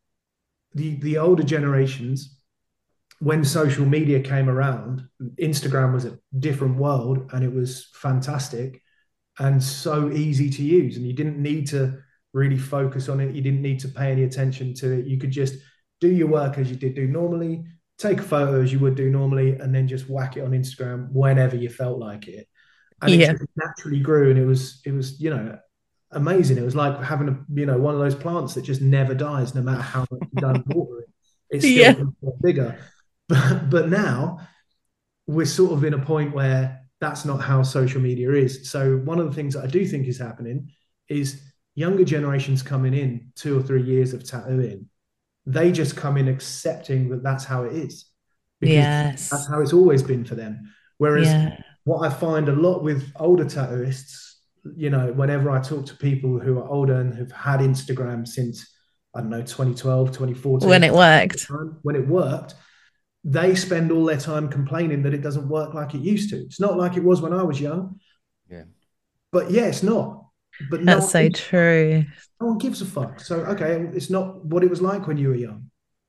the the older generations, when social media came around, Instagram was a different world and it was fantastic and so easy to use. And you didn't need to really focus on it. You didn't need to pay any attention to it. You could just do your work as you did do normally, take a photo as you would do normally, and then just whack it on Instagram whenever you felt like it. And Yeah. it just naturally grew. And it was, it was, you know, amazing. It was like having a, you know, one of those plants that just never dies, no matter how much you don't water it. It's still Yeah. bigger. But, but now we're sort of in a point where that's not how social media is. So one of the things that I do think is happening is younger generations coming in two or three years of tattooing, they just come in accepting that that's how it is because Yes. that's how it's always been for them. Whereas Yeah. what I find a lot with older tattooists, you know, whenever I talk to people who are older and have had Instagram since, I don't know, twenty twelve, twenty fourteen, When it worked. when it worked, they spend all their time complaining that it doesn't work like it used to. It's not like it was when I was young. Yeah. But yeah, it's not. But no That's one so gives, true. no one gives a fuck. So okay, it's not what it was like when you were young.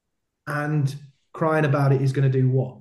And crying about it is going to do what?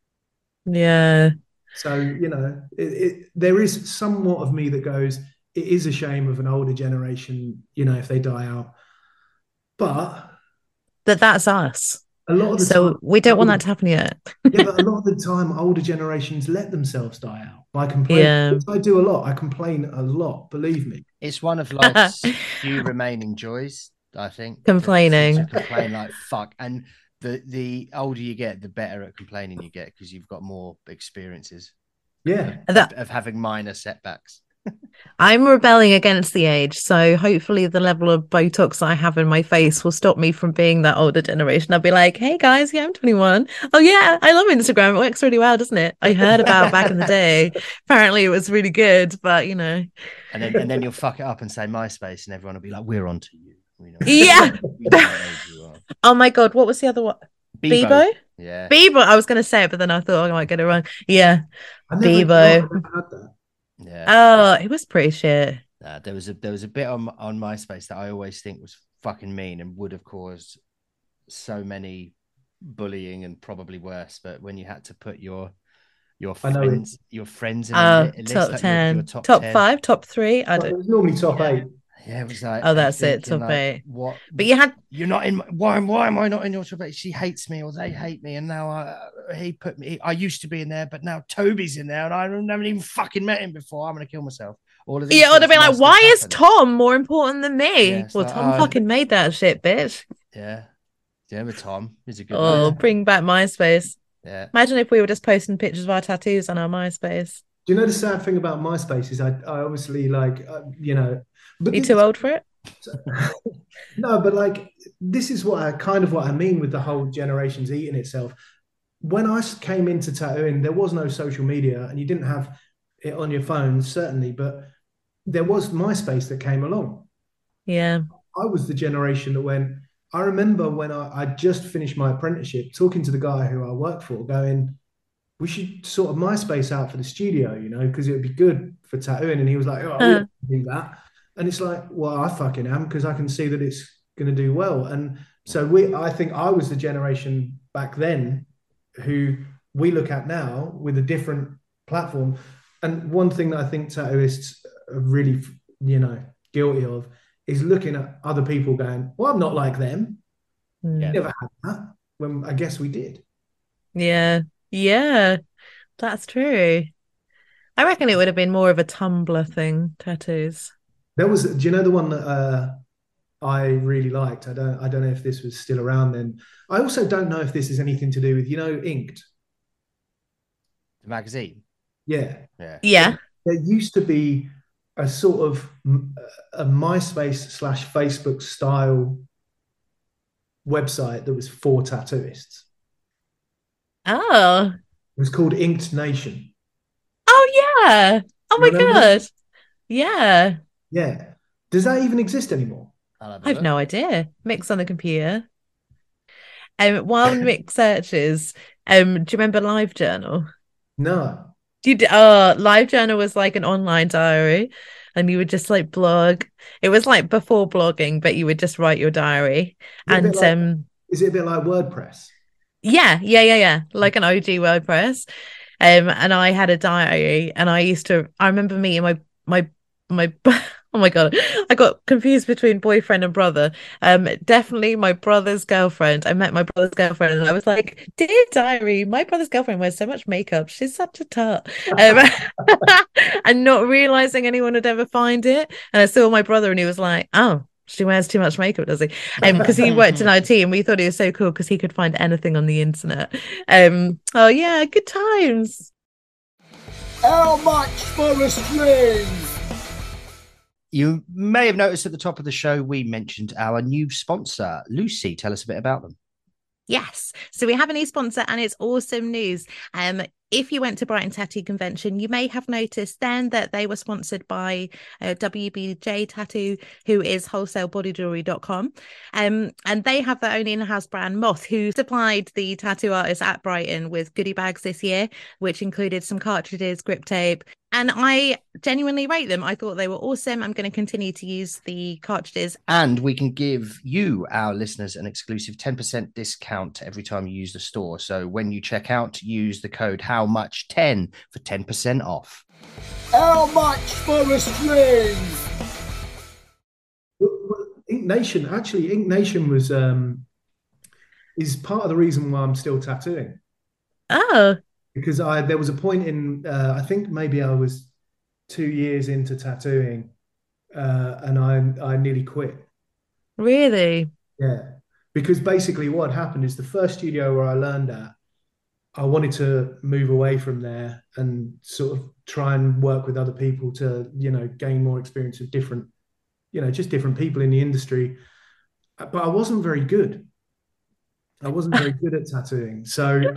Yeah. So, you know, it, it, there is somewhat of me that goes, it is a shame of an older generation, you know, if they die out. But That that's us. a lot of the So time, we don't want that to happen yet. yeah, but a lot of the time, older generations let themselves die out by complaining. Yeah. I do a lot. I complain a lot, believe me. It's one of life's few remaining joys, I think. to- Complaining. To, to complain like fuck. And the the older you get, the better at complaining you get because you've got more experiences Yeah. That of, of having minor setbacks. I'm rebelling against the age, so hopefully the level of Botox I have in my face will stop me from being that older generation. I'll be like, hey guys, yeah, I'm twenty-one. Oh yeah, I love Instagram. It works really well, doesn't it? I heard about back in the day. Apparently it was really good, but you know. And then and then you'll fuck it up and say MySpace, and everyone will be like, "We're on to you." We know, Yeah. we know what age you are. Oh my god, what was the other one? Bebo. Bebo? Yeah. Bebo. I was gonna say it, but then I thought I might get it wrong. Yeah. I never, you know, Bebo. I never had that. Yeah. Oh, it was pretty shit. Uh, there was a there was a bit on on MySpace that I always think was fucking mean and would have caused so many bullying and probably worse. But when you had to put your your I know it. friends your friends in a, Uh, li- a list, top like ten, your, your top, top ten. five, top three. I It don't. was normally top Yeah. eight. Yeah, it was like, Oh, I'm that's it, thinking top like, eight. what? But you had You're not in. My, why? Why am I not in your top eight? She hates me, or they hate me, and now I, he put me. I used to be in there, but now Toby's in there, and I haven't even fucking met him before. I'm gonna kill myself. All of these. yeah, it would have things been like, must have why is happened. Tom more important than Yeah, me? it's Well, like, Tom uh, fucking made that shit, bitch. yeah. Yeah, with Tom, he's a good Oh, lad. bring back MySpace. Yeah. Imagine if we were just posting pictures of our tattoos on our MySpace. Do you know the sad thing about MySpace is I, I obviously like, uh, you know, but Are you this, too old for it? no, but like this is what I kind of what I mean with the whole generation's eating itself. When I came into tattooing, there was no social media, and you didn't have it on your phone, certainly, but there was MySpace that came along. Yeah. I was the generation that went. I remember when I, I just finished my apprenticeship, talking to the guy who I worked for, going, "We should sort of MySpace out for the studio, you know, because it would be good for tattooing." And he was like, "Oh, we Uh, don't do that." And it's like, well, I fucking am because I can see that it's going to do well. And so we, I think I was the generation back then who we look at now with a different platform. And one thing that I think tattooists are really, you know, guilty of is looking at other people going, well, I'm not like them. yeah. Never had that. When I guess we did. Yeah. Yeah. That's true. I reckon it would have been more of a Tumblr thing, tattoos. There was, do you know the one that uh, I really liked? I don't, I don't know if this was still around then. I also don't know if this is anything to do with, you know, Inked. The magazine. Yeah. Yeah. Yeah. There used to be a sort of a MySpace slash Facebook style website that was for tattooists. Oh. It was called Inked Nation. Oh yeah. Oh You my remember? God. Yeah. Yeah. Does that even exist anymore? I'll have a I've look. no idea. Mix on the computer. Um, while Mick searches, um, do you remember LiveJournal? No. Do you, d- oh, LiveJournal was like an online diary, and you would just like blog. It was like before blogging, but you would just write your diary. Is it a bit And like, um, is it a bit like WordPress? yeah, yeah, yeah, yeah, like an O G WordPress. Um, and I had a diary, and I used to. I remember meeting my my my. Oh my God, I got confused between boyfriend and brother. Um, definitely my brother's girlfriend. I met my brother's girlfriend, and I was like, "Dear diary, my brother's girlfriend wears so much makeup. She's such a tart." Um, and not realizing anyone would ever find it. And I saw my brother, and he was like, "Oh, she wears too much makeup, does he?" Um, because he worked in I T, and we thought it was so cool because he could find anything on the internet. Um, oh yeah, good times. How much for a string? You may have noticed at the top of the show, we mentioned our new sponsor, Lucy. Tell us a bit about them. Yes. So we have a new sponsor and it's awesome news. Um, if you went to Brighton Tattoo Convention, you may have noticed then that they were sponsored by uh, W B J Tattoo, who is wholesale body jewelry dot com. Um, and they have their own in-house brand, Moth, who supplied the tattoo artists at Brighton with goodie bags this year, which included some cartridges, grip tape. And I genuinely rate them. I thought they were awesome. I'm going to continue to use the cartridges. And we can give you, our listeners, an exclusive ten percent discount every time you use the store. So when you check out, use the code how much ten for ten percent off. How much for a string? Ink Nation, actually, Ink Nation was um, is part of the reason why I'm still tattooing. Oh, Because I there was a point in uh, I think maybe I was two years into tattooing, uh, and I I nearly quit. really? Yeah, because basically what happened is the first studio where I learned at, I wanted to move away from there and sort of try and work with other people to, you know, gain more experience with different, you know, just different people in the industry. But I wasn't very good. I wasn't very good at tattooing. So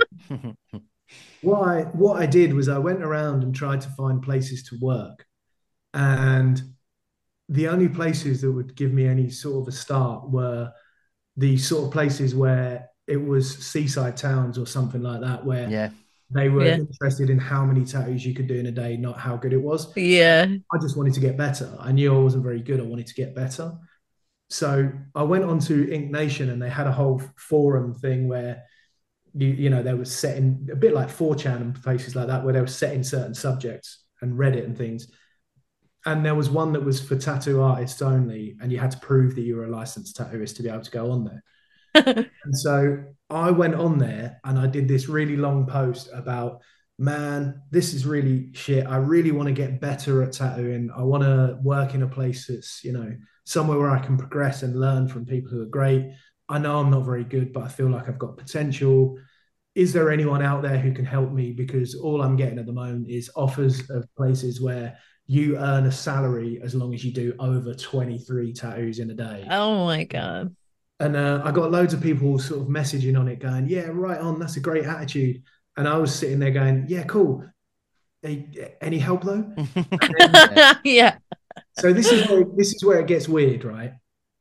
what I what I did was I went around and tried to find places to work. And the only places that would give me any sort of a start were the sort of places where it was seaside towns or something like that, where Yeah. they were Yeah. interested in how many tattoos you could do in a day, not how good it was. Yeah. I just wanted to get better. I knew I wasn't very good. I wanted to get better. So I went onto Ink Nation and they had a whole forum thing where you, you know, they were setting a bit like four chan and places like that, where they were setting certain subjects and Reddit and things. and there was one that was for tattoo artists only, and you had to prove that you were a licensed tattooist to be able to go on there. And so I went on there and I did this really long post about, man, this is really shit. I really want to get better at tattooing. I want to work in a place that's, you know, somewhere where I can progress and learn from people who are great. I know I'm not very good, but I feel like I've got potential. Is there anyone out there who can help me? Because all I'm getting at the moment is offers of places where you earn a salary as long as you do over twenty-three tattoos in a day. Oh my God. And uh, I got loads of people sort of messaging on it going, yeah, right on. That's a great attitude. And I was sitting there going, yeah, cool. Any, any help though? Then, yeah. So this is where, this is where it gets weird, right?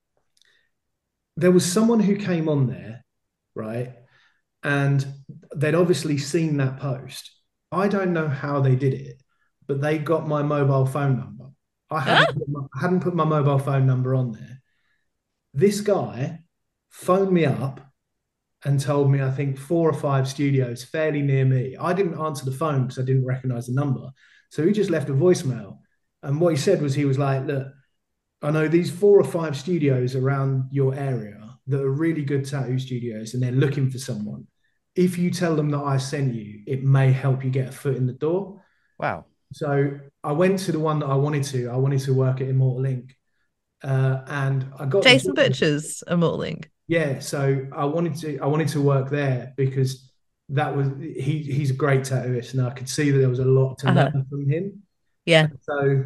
There was someone who came on there, right? And they'd obviously seen that post. I don't know how they did it, but they got my mobile phone number. I hadn't, Huh? put my, I hadn't put my mobile phone number on there. This guy phoned me up and told me, I think, four or five studios fairly near me. I didn't answer the phone because I didn't recognize the number. So he just left a voicemail. And what he said was, he was like, look, I know these four or five studios around your area that are really good tattoo studios, and they're looking for someone. If you tell them that I sent you, it may help you get a foot in the door. Wow. So I went to the one that I wanted to. I wanted to work at Immortal Ink. Uh, and I got Jason Butcher's Immortal Ink. Yeah, so I wanted to I wanted to work there because that was he he's a great tattooist, and I could see that there was a lot to Uh-huh. learn from him. Yeah. So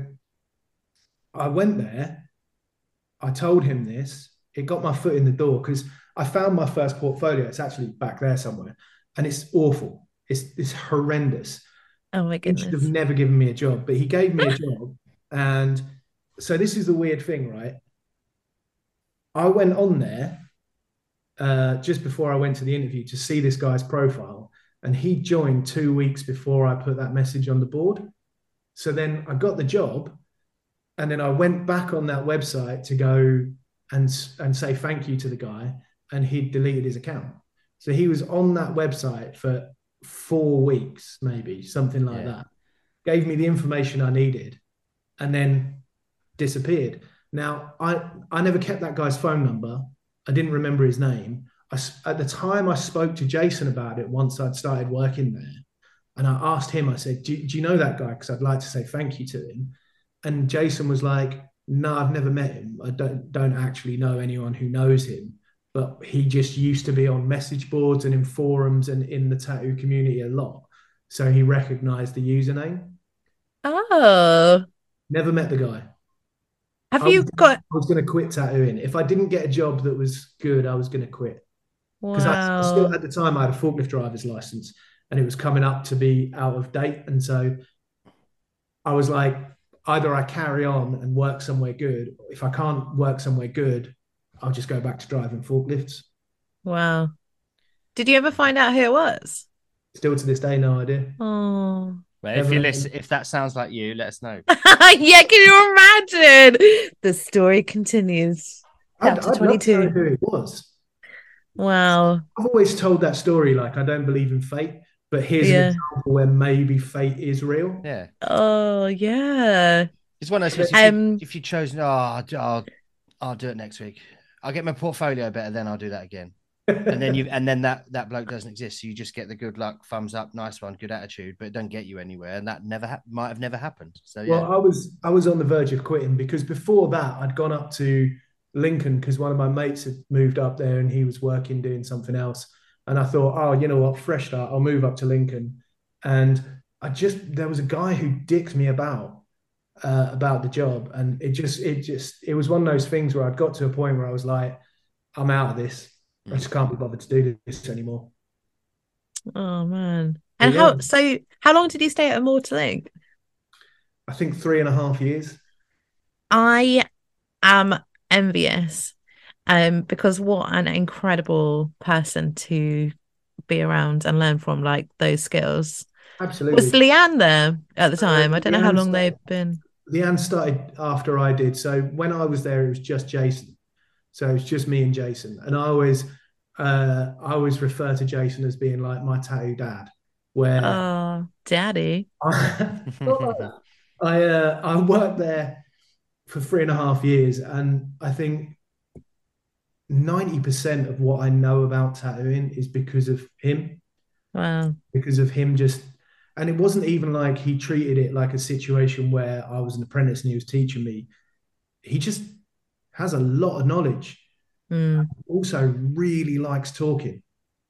I went there. I told him this. It got my foot in the door because I found my first portfolio. It's actually back there somewhere, and it's awful. It's it's horrendous. Oh my He should have goodness. never given me a job, but he gave me a job. And so this is the weird thing, right? I went on there uh, just before I went to the interview to see this guy's profile, and he joined two weeks before I put that message on the board. So then I got the job, and then I went back on that website to go and, and say thank you to the guy, and he'd deleted his account. So he was on that website for four weeks, maybe, something like Yeah. that. Gave me the information I needed, and then disappeared. Now, I, I never kept that guy's phone number. I didn't remember his name. I, at the time, I spoke to Jason about it once I'd started working there. And I asked him, I said, do, do you know that guy? Because I'd like to say thank you to him. And Jason was like, no, I've never met him. I don't, don't actually know anyone who knows him. But he just used to be on message boards and in forums and in the tattoo community a lot. So he recognized the username. Oh. Never met the guy. Have I you was, got I was going to quit tattooing. If I didn't get a job that was good, I was going to quit. Because I, I still, wow. at the time, I had a forklift driver's license, and it was coming up to be out of date. And so I was like, either I carry on and work somewhere good. If I can't work somewhere good, I'll just go back to driving forklifts. Wow. Did you ever find out who it was? Still to this day, no idea. Oh. Well, if Never- you listen, if that sounds like you, let us know. Yeah, can you imagine? The story continues. I'd, Chapter I'd love to know twenty-two. who it was. Wow. I've always told that story like I don't believe in fate, but here's Yeah. an example where maybe fate is real. Yeah. Oh, yeah. It's one of those things. If, Um, you, if you chose, no, oh, I'll, I'll, I'll do it next week. I'll get my portfolio better, then I'll do that again. And then you, and then that that bloke doesn't exist. So you just get the good luck, thumbs up, nice one, good attitude, but it doesn't get you anywhere, and that never ha- might have never happened. So yeah, Well, I was I was on the verge of quitting because before that I'd gone up to Lincoln because one of my mates had moved up there and he was working doing something else. And I thought, oh, you know what, fresh start, I'll move up to Lincoln. And I just there was a guy who dicked me about uh, about the job, and it just it just it was one of those things where I'd got to a point where I was like, I'm out of this. I just can't be bothered to do this anymore. Oh man. But And yeah. how so how long did you stay at Immortal Ink? I think three and a half years. I am envious. Um, because what an incredible person to be around and learn from, like those skills. Absolutely. Was Leanne there at the Uh, time? I don't know how Leanne long started- they've been. Leanne started after I did. So when I was there, it was just Jason. So it was just me and Jason. And I always, uh, I always refer to Jason as being like my tattoo dad, where Oh, daddy. I, not like that. I uh, I worked there for three and a half years, and I think ninety percent of what I know about tattooing is because of him, Wow. because of him just, and it wasn't even like he treated it like a situation where I was an apprentice and he was teaching me. He just has a lot of knowledge. Mm. Also, really likes talking.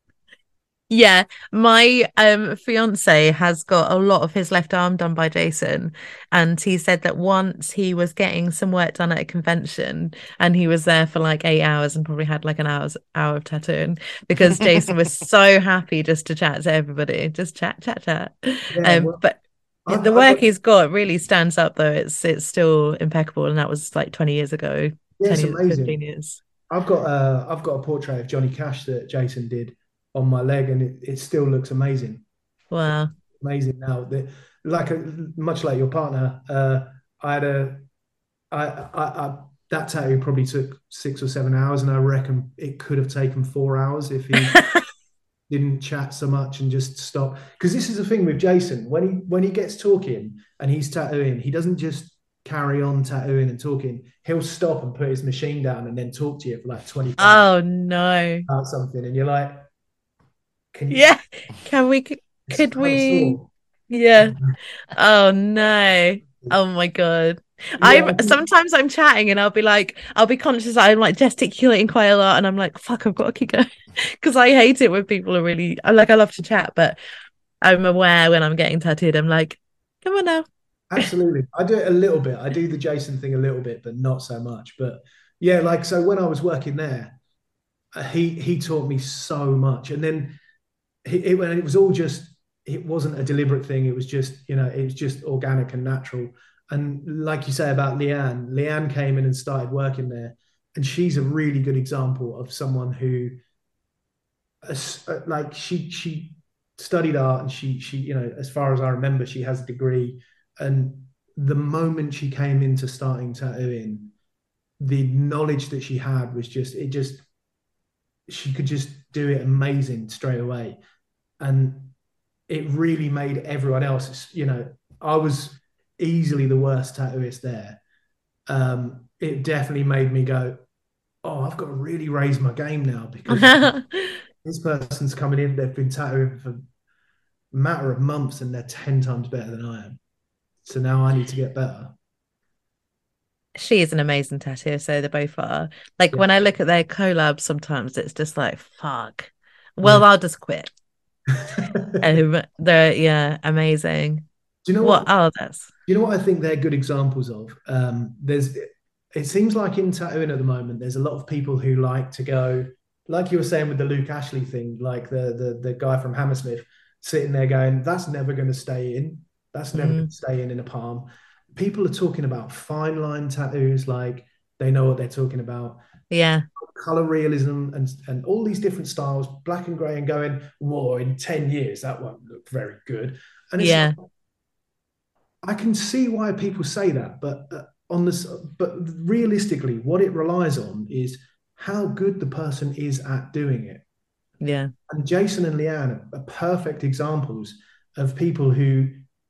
Yeah, my um fiance has got a lot of his left arm done by Jason, and he said that once he was getting some work done at a convention, and he was there for like eight hours and probably had like an hour's hour of tattooing because Jason was so happy just to chat to everybody, just chat, chat, chat. Yeah, Um, well, but I've, the I've work got, he's got really stands up though. It's it's still impeccable, and that was like twenty years ago, yeah, ten it's years, fifteen amazing. years. I've got a I've got a portrait of Johnny Cash that Jason did on my leg, and it, it still looks amazing. Wow. Amazing now. The, like a, much like your partner, uh, I had a I, I, I that tattoo probably took six or seven hours, and I reckon it could have taken four hours if he didn't chat so much and just stop. Because this is the thing with Jason, when he when he gets talking and he's tattooing, he doesn't just carry on tattooing and talking. He'll stop and put his machine down and then talk to you for like twenty-five Oh no. about something, and you're like, can you Yeah. Can we? it's Could kind of we? sore. Yeah. Oh no. Oh my God. Yeah, I'm I think sometimes I'm chatting and I'll be like, I'll be conscious I'm like gesticulating quite a lot and I'm like, fuck, I've got to keep going. Because I hate it when people are really I like I love to chat, but I'm aware when I'm getting tattooed, I'm like, come on now. absolutely. I do it a little bit. I do the Jason thing a little bit, but not so much. But yeah, like so when I was working there, uh, he he taught me so much, and then he, it, when it was all just, it wasn't a deliberate thing. It was just, you know, it was just organic and natural. And like you say about Leanne, Leanne came in and started working there, and she's a really good example of someone who, uh, like she she studied art, and she she you know, as far as I remember, she has a degree. And the moment she came into starting tattooing, the knowledge that she had was just, it just, she could just do it amazing straight away. And it really made everyone else, you know, I was easily the worst tattooist there. Um, it definitely made me go, oh, I've got to really raise my game now, because this person's coming in, they've been tattooing for a matter of months and they're ten times better than I am. So now I need to get better. She is an amazing tattooer, so they both are. Like Yeah. when I look at their collabs, sometimes it's just like, fuck. Well, Yeah. I'll just quit. Um, they're yeah, amazing. Do you know What? what? Oh, that's You know what I think they're good examples of? Um, there's, it seems like in tattooing at the moment, there's a lot of people who like to go, like you were saying with the Luke Ashley thing, like the the the guy from Hammersmith sitting there going, that's never going to stay in. That's never going mm, to stay in in a palm. People are talking about fine line tattoos, like they know what they're talking about. yeah, Color realism and and all these different styles, black and gray, and going, whoa, in ten years that won't look very good. And it's yeah, like, I can see why people say that, but uh, on this, but realistically, what it relies on is how good the person is at doing it. yeah, And Jason and Leanne are perfect examples of people who,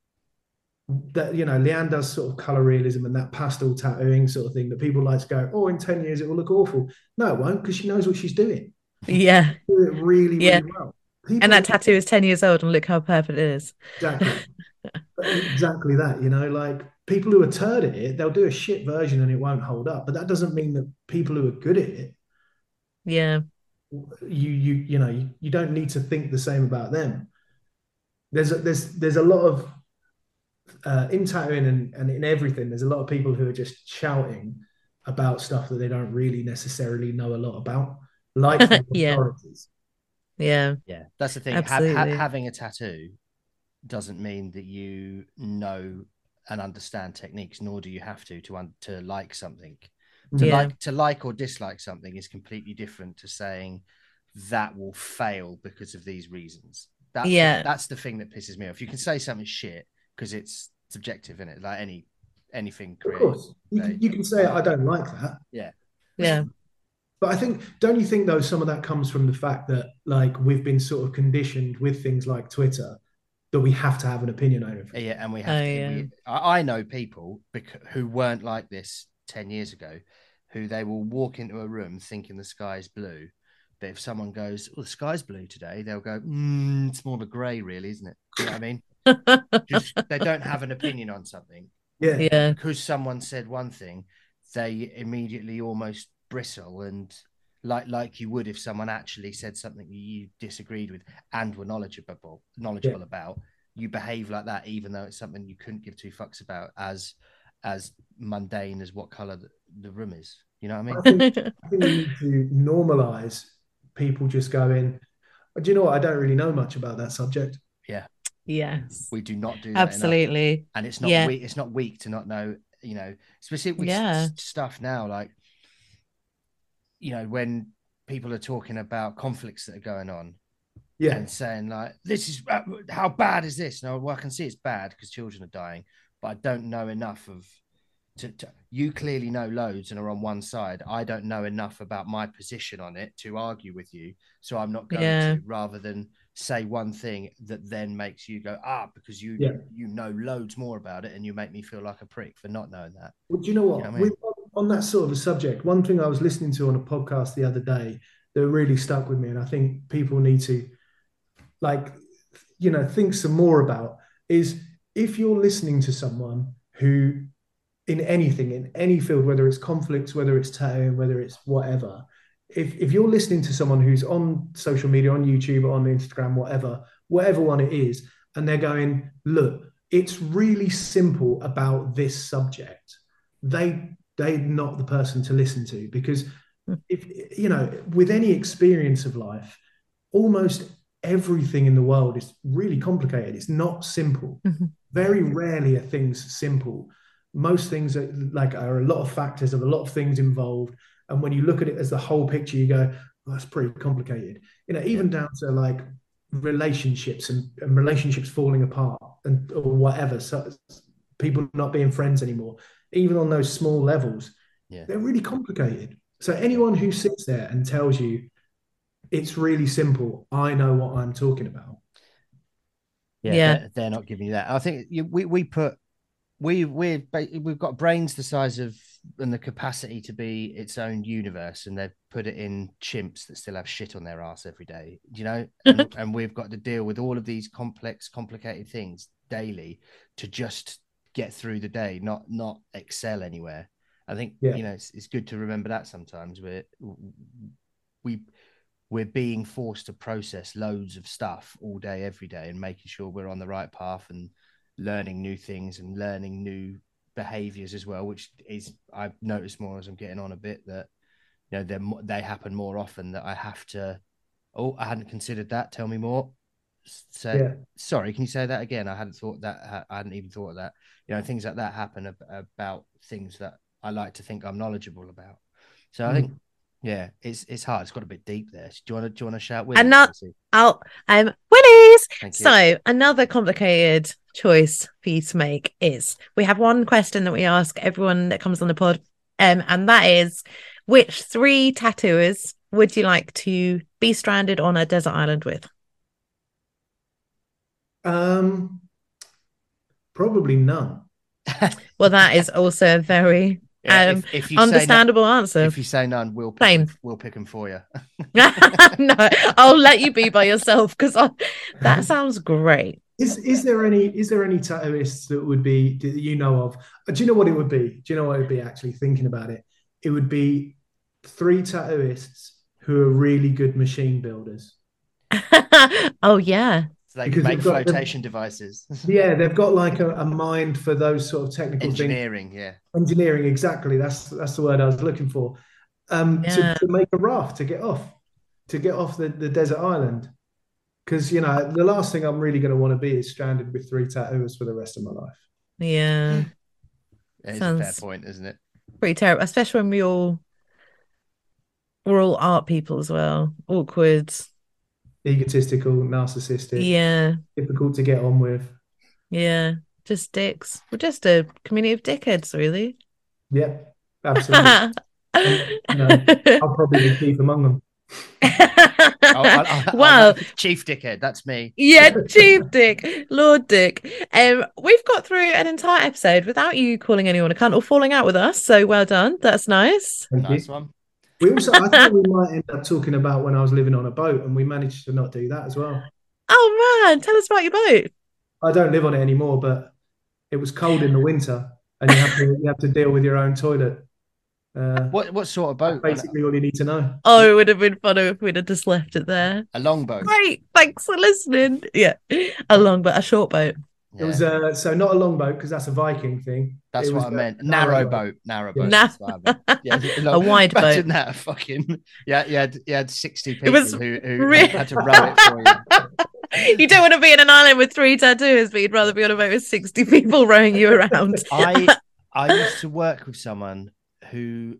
that, you know, Leanne does sort of color realism and that pastel tattooing sort of thing that people like to go, oh, in ten years it will look awful. No, it won't, because she knows what she's doing. yeah, Do it really, yeah. really well. And People that tattoo is ten years old, and look how perfect it is. exactly. Exactly that, you know, like people who are turd at it, they'll do a shit version and it won't hold up. But that doesn't mean that people who are good at it, Yeah, you you you know, you, you don't need to think the same about them. There's a, there's there's a lot of uh, in tattooing and, and in everything. There's a lot of people who are just shouting about stuff that they don't really necessarily know a lot about, like the yeah, authorities. yeah, Yeah, that's the thing. Ha- ha- absolutely. having a tattoo doesn't mean that you know and understand techniques, nor do you have to to un- to like something. To Yeah, like to like or dislike something is completely different to saying that will fail because of these reasons. That's the, yeah, that's the thing that pisses me off. You can say something shit because it's subjective, in it, like any anything Of creative. course, you can, Like, you can say I don't like that. yeah, yeah, But I think, don't you think though, some of that comes from the fact that like we've been sort of conditioned with things like Twitter, that we have to have an opinion over. Yeah, and we have Oh, to. yeah. We, I I know people bec- who weren't like this ten years ago, who they will walk into a room thinking the sky's blue, but if someone goes, "Oh, the sky's blue today," they'll go, mm, "It's more of a grey, really, isn't it?" You know what I mean? Just they don't have an opinion on something. Yeah. Yeah. Because someone said one thing, they immediately almost bristle and like like you would if someone actually said something you disagreed with and were knowledgeable knowledgeable Yeah. about. You behave like that, even though it's something you couldn't give two fucks about, as as mundane as what color the, the room is. You know what I mean? I think, I think we need to normalize people just going, do you know what? I don't really know much about that subject. Yeah. Yes. We do not do that enough. Absolutely. And it's not Yeah. weak. It's not weak to not know, you know, especially with Yeah. s- stuff now, like, you know, when people are talking about conflicts that are going on Yeah. and saying like, this is uh, how bad is this? No, well, I can see it's bad because children are dying, but I don't know enough of to, to you clearly know loads and are on one side. I don't know enough about my position on it to argue with you, so I'm not going Yeah. to, rather than say one thing that then makes you go, ah, because you Yeah. you know loads more about it and you make me feel like a prick for not knowing that. Well, do you know what? You know what I mean? With- on that sort of a subject, one thing I was listening to on a podcast the other day that really stuck with me, and I think people need to, like, you know, think some more about, is if you're listening to someone who, in anything, in any field, whether it's conflicts, whether it's tattooing, whether it's whatever, if if you're listening to someone who's on social media, on YouTube, on Instagram, whatever, whatever one it is, and they're going, look, it's really simple about this subject, they they're not the person to listen to, because if you know, with any experience of life, almost everything in the world is really complicated. It's not simple. Mhm. Very rarely are things simple. Most things are like are a lot of factors, of a lot of things involved. And when you look at it as the whole picture, you go, oh, that's pretty complicated. You know, even down to like relationships and, and relationships falling apart and or whatever. So people not being friends anymore, even on those small levels, Yeah. they're really complicated. So anyone who sits there and tells you it's really simple, I know what I'm talking about. Yeah, Yeah. They're, they're not giving you that. I think you, we we put we we we've got brains the size of and the capacity to be its own universe, and they've put it in chimps that still have shit on their ass every day. You know, and, and we've got to deal with all of these complex, complicated things daily to just get through the day, not not excel anywhere. I think Yeah. you know it's, it's good to remember that sometimes we're we we're being forced to process loads of stuff all day, every day, and making sure we're on the right path and learning new things and learning new behaviors as well, which is I've noticed more as I'm getting on a bit that you know they they happen more often, that I have to, oh, I hadn't considered that, tell me more. So Yeah. sorry, can you say that again? I hadn't thought that. I hadn't even thought of that. You know, things like that happen ab- about things that I like to think I'm knowledgeable about. So I Mm. think, yeah, it's it's hard. It's got a bit deep there. Do you want to do you want to shout with And not Lucy? out um Willies. Thank you. So another complicated choice for you to make is we have one question that we ask everyone that comes on the pod, um, and that is, which three tattooers would you like to be stranded on a desert island with? Um, probably none. Well, that is also a very Yeah, um if, if you say no, understandable answer. if you say none, we'll pick Same. them, we'll pick them for you. No, I'll let you be by yourself because that sounds great. Is is there any is there any tattooists that would be that you know of? Do you know what it would be? Do you know what it would be? Actually thinking about it, it would be three tattooists who are really good machine builders. Oh yeah. So they Because can make they've got the- flotation devices. Yeah, they've got like a, a mind for those sort of technical things. Engineering, yeah. Engineering, exactly. That's that's the word I was looking for. Um, Yeah. to, to make a raft to get off, to get off the, the desert island. Because you know, the last thing I'm really going to want to be is stranded with three tattoos for the rest of my life. Yeah. It's a Sounds- fair point, isn't it? Pretty terrible, especially when we all we're all art people as well. Awkward. Egotistical, narcissistic, Yeah. difficult to get on with. Yeah. Just dicks. We're just a community of dickheads, really. Yeah, absolutely. know, I'll probably be chief among them. I'll, I'll, I'll, Well, I'll, Chief Dickhead, that's me. yeah, Chief Dick, Lord Dick. Um, we've got through an entire episode without you calling anyone a cunt or falling out with us. So well done. That's nice. Thank Nice you. one. We also, I thought we might end up talking about when I was living on a boat, and we managed to not do that as well. Oh man, tell us about your boat. I don't live on it anymore, but it was cold in the winter, and you have to you have to deal with your own toilet. Uh, What what sort of that's boat? basically all you need to know. Oh, it would have been funny if we'd have just left it there. A longboat. Great, thanks for listening. Yeah, a long boat, a short boat. It was uh, so not a longboat because that's a Viking thing. That's It what was I a meant. Narrow boat. Narrow boat. Nah. That's what I meant. Yeah, A wide imagine boat. that. a Fucking yeah, you had you had sixty people was who, who re- had to row it for you. You don't want to be in an island with three tattoos, but you'd rather be on a boat with sixty people rowing you around. I I used to work with someone who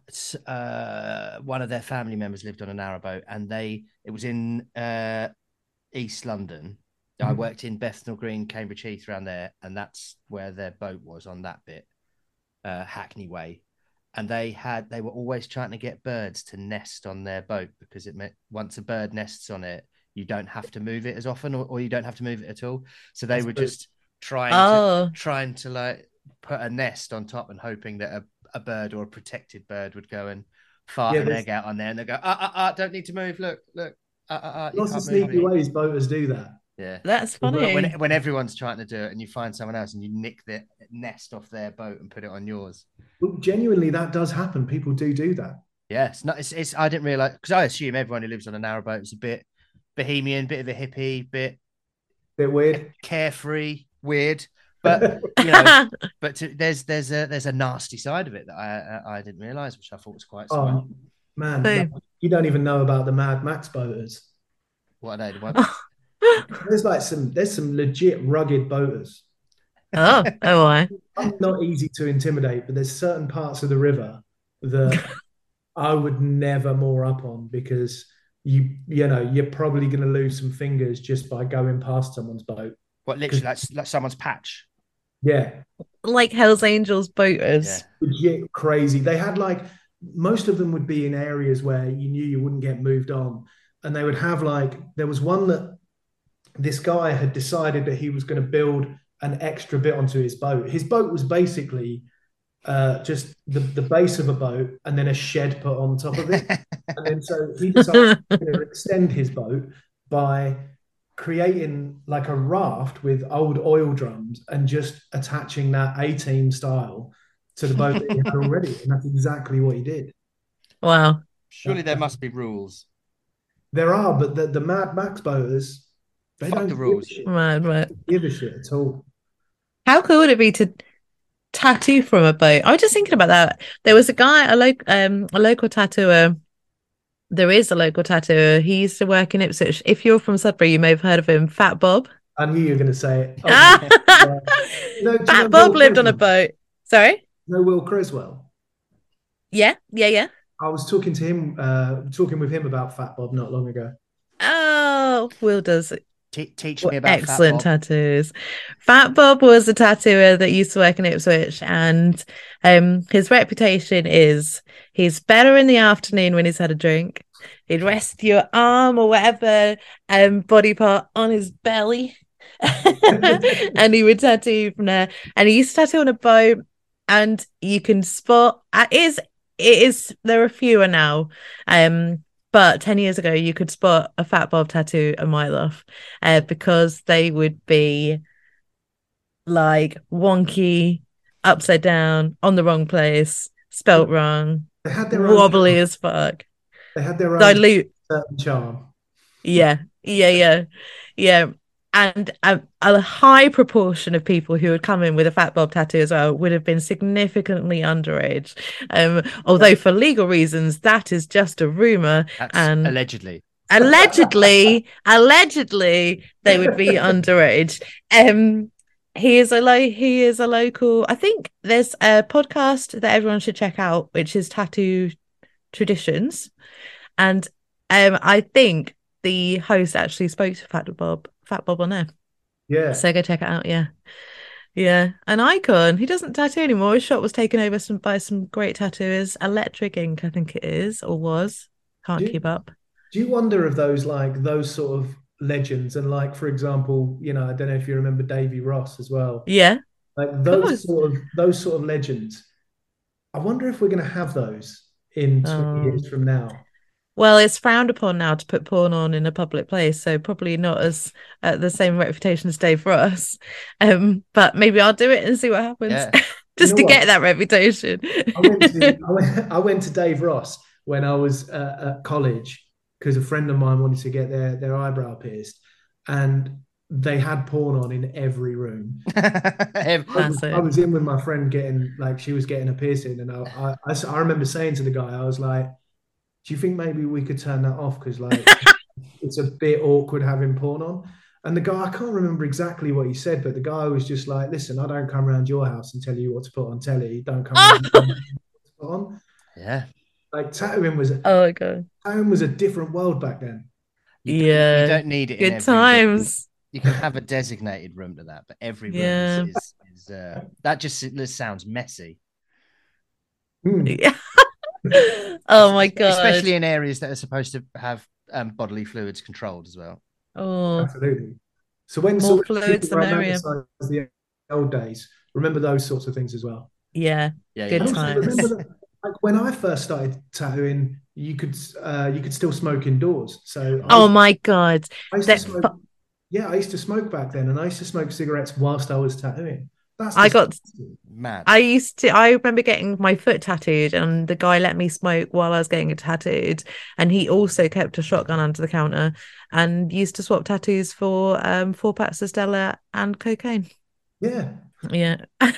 uh, one of their family members lived on a narrowboat, and they it was in uh, East London. I worked in Bethnal Green, Cambridge Heath, around there, and that's where their boat was on that bit, uh, Hackney Way. And they had they were always trying to get birds to nest on their boat because it meant once a bird nests on it, you don't have to move it as often, or, or you don't have to move it at all. So they That's were good. just trying Oh. to trying to like put a nest on top and hoping that a, a bird or a protected bird would go and fart Yeah, an there's- egg out on there, and they go, ah, ah, ah, don't need to move. Look, look, ah, ah, ah, you Lots of can't move sneaky me. ways boaters do that. Yeah. That's When, funny. when when everyone's trying to do it, and you find someone else and you nick their nest off their boat and put it on yours. Well, genuinely, that does happen. People do do that. Yeah, it's not. It's. it's I didn't realize because I assume everyone who lives on a narrowboat is a bit bohemian, bit of a hippie, bit Bit weird. carefree, weird. But you know, but to, there's there's a there's a nasty side of it that I I, I didn't realize, which I thought was quite smart. Oh man, Boom. no, you don't even know about the Mad Max boaters. What are they? What, There's like some there's some legit rugged boaters. Oh, oh, I. I'm not easy to intimidate, but there's certain parts of the river that I would never moor up on because you you know you're probably going to lose some fingers just by going past someone's boat. what literally like, like someone's patch. Yeah, Like Hell's Angels boaters. Yeah. legit crazy. They had like most of them would be in areas where you knew you wouldn't get moved on, and they would have like there was one that this guy had decided that he was going to build an extra bit onto his boat. His boat was basically uh, just the, the base of a boat and then a shed put on top of it. And then so he decided to extend his boat by creating like a raft with old oil drums and just attaching that A-team style to the boat that he had already. And that's exactly what he did. Wow. Surely there must be rules. There are, but the, the Mad Max boaters, they Fuck don't the give a rules. shit. Right, right. Give a shit at all. How cool would it be to tattoo from a boat? I was just thinking about that. There was a guy, a local, um, a local tattooer. There is a local tattooer. He used to work in Ipswich. If you're from Sudbury, you may have heard of him, Fat Bob. I knew you were going to say it. Oh, Ah! yeah. You know- do you know Fat Bob Will lived on a Creswell? boat. Sorry? No, Will Creswell. Yeah, yeah, yeah. I was talking to him, uh, talking with him about Fat Bob not long ago. Oh, Will does Te- teach Well, me about excellent Fat Bob. tattoos. Fat Bob was a tattooer that used to work in Ipswich, and um, his reputation is he's better in the afternoon when he's had a drink. He'd rest your arm or whatever um, body part on his belly, and he would tattoo from there. And he used to tattoo on a boat, and you can spot uh, it is it is there are fewer now. Um, But ten years ago, you could spot a Fat Bob tattoo a mile off uh, because they would be like wonky, upside down, on the wrong place, spelt wrong, They had their own, wobbly as fuck, they had their own dilute. certain charm. Yeah, yeah, yeah, yeah. And a, a high proportion of people who would come in with a Fat Bob tattoo as well would have been significantly underage. Um, although for legal reasons, that is just a rumor. That's And allegedly. allegedly, allegedly, they would be underage. Um, he is a lo- he is a local. I think there's a podcast that everyone should check out, which is Tattoo Traditions, and um, I think the host actually spoke to Fat Bob, Fat Bob on there. Yeah. So go check it out. Yeah, yeah, an icon. He doesn't tattoo anymore. His shop was taken over some by some great tattooers. Electric Ink, I think it is or was. Can't Do- keep up. Do you wonder if those like those sort of legends and like for example, you know, I don't know if you remember Davy Ross as well. Yeah, Like of those course. sort of those sort of legends. I wonder if we're going to have those in twenty Oh. years from now. Well, it's frowned upon now to put porn on in a public place, so probably not as uh, the same reputation as Dave Ross. Um, but maybe I'll do it and see what happens, Yeah. You just know to what? get that reputation. I went to I went, I went to Dave Ross when I was uh, at college because a friend of mine wanted to get their their eyebrow pierced, and they had porn on in every room. I was, I Classic. was in with my friend getting like she was getting a piercing, and I, I, I s- I remember saying to the guy, I was like, "Do you think maybe we could turn that off? Because like it's a bit awkward having porn on." And the guy, I can't remember exactly what he said, but the guy was just like, "Listen, I don't come around your house and tell you what to put on telly. Don't come around Oh, what to put on." Yeah. Like tattooing was a oh my God. tattooing was a different world back then. You don't you Yeah. don't need it in Good every room. times. You can have a designated room to that, but every room is Yeah. is, is uh, that just it just sounds messy. Hmm. Yeah. Oh my God. Especially in areas that are supposed to have um, bodily fluids controlled as well. Oh, Absolutely. So when so more when fluids, people the merrier. romanticize the old days, remember those sorts of things as well. Yeah. Yeah, Good And yeah. also remember times. that like when I first started tattooing, you could uh, you could still smoke indoors. So I Oh used, my God. I used to That smoke. fu- Yeah, I used to smoke back then, and I used to smoke cigarettes whilst I was tattooing. That's I got disgusting. Mad. I used to, I remember getting my foot tattooed, and the guy let me smoke while I was getting it tattooed. And he also kept a shotgun under the counter and used to swap tattoos for um four packs of Stella and cocaine. Yeah. Yeah.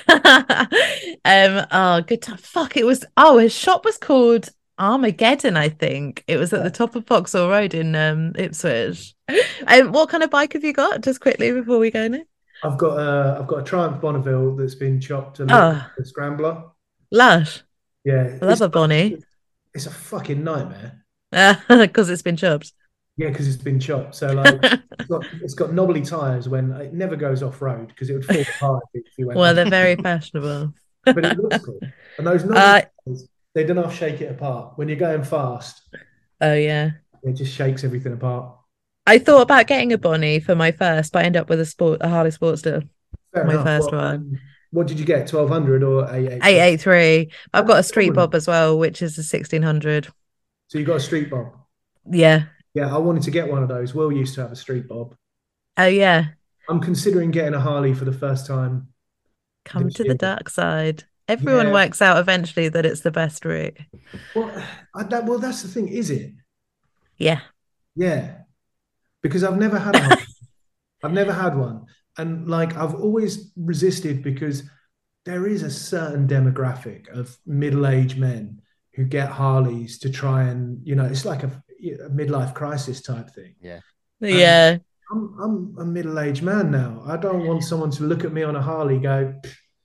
um, oh, good time. Fuck, it was, oh, his shop was called Armageddon, I think. It was at the top of Vauxhall Road in um Ipswich. Um, what kind of bike have you got? Just quickly before we go now. I've got a I've got a Triumph Bonneville that's been chopped to look like Oh, a scrambler. lush. Yeah, I love it's a Bonnie. it's a fucking nightmare. Because it's been chopped. Yeah, because it's been chopped. So like it's got it's got knobbly tires when it never goes off road because it would fall apart if you went Well, off. they're very fashionable. But it looks cool. And those knobbly Uh, tires, they don't half shake it apart. When you're going fast, oh yeah. it just shakes everything apart. I thought about getting a Bonnie for my first, but I ended up with a sport, a Harley Sportster, Fair my enough. first What one. um, what did you get? twelve hundred or eight eighty-three? eight eighty-three. I've got a That's Street common. Bob as well, which is a sixteen hundred. So you got a street bob. Yeah. Yeah, I wanted to get one of those. Will used to have a street bob. Oh yeah. I'm considering getting a Harley for the first time Come this to the year. dark side. Everyone Yeah. works out eventually that it's the best route. Well, I, that, well, that's the thing, is it? Yeah. Yeah, because I've never had a Harley. I've never had one, and like I've always resisted because there is a certain demographic of middle-aged men who get Harleys to try and you know it's like a, a midlife crisis type thing. Yeah. And Yeah. I'm I'm a middle-aged man now. I don't want someone to look at me on a Harley go,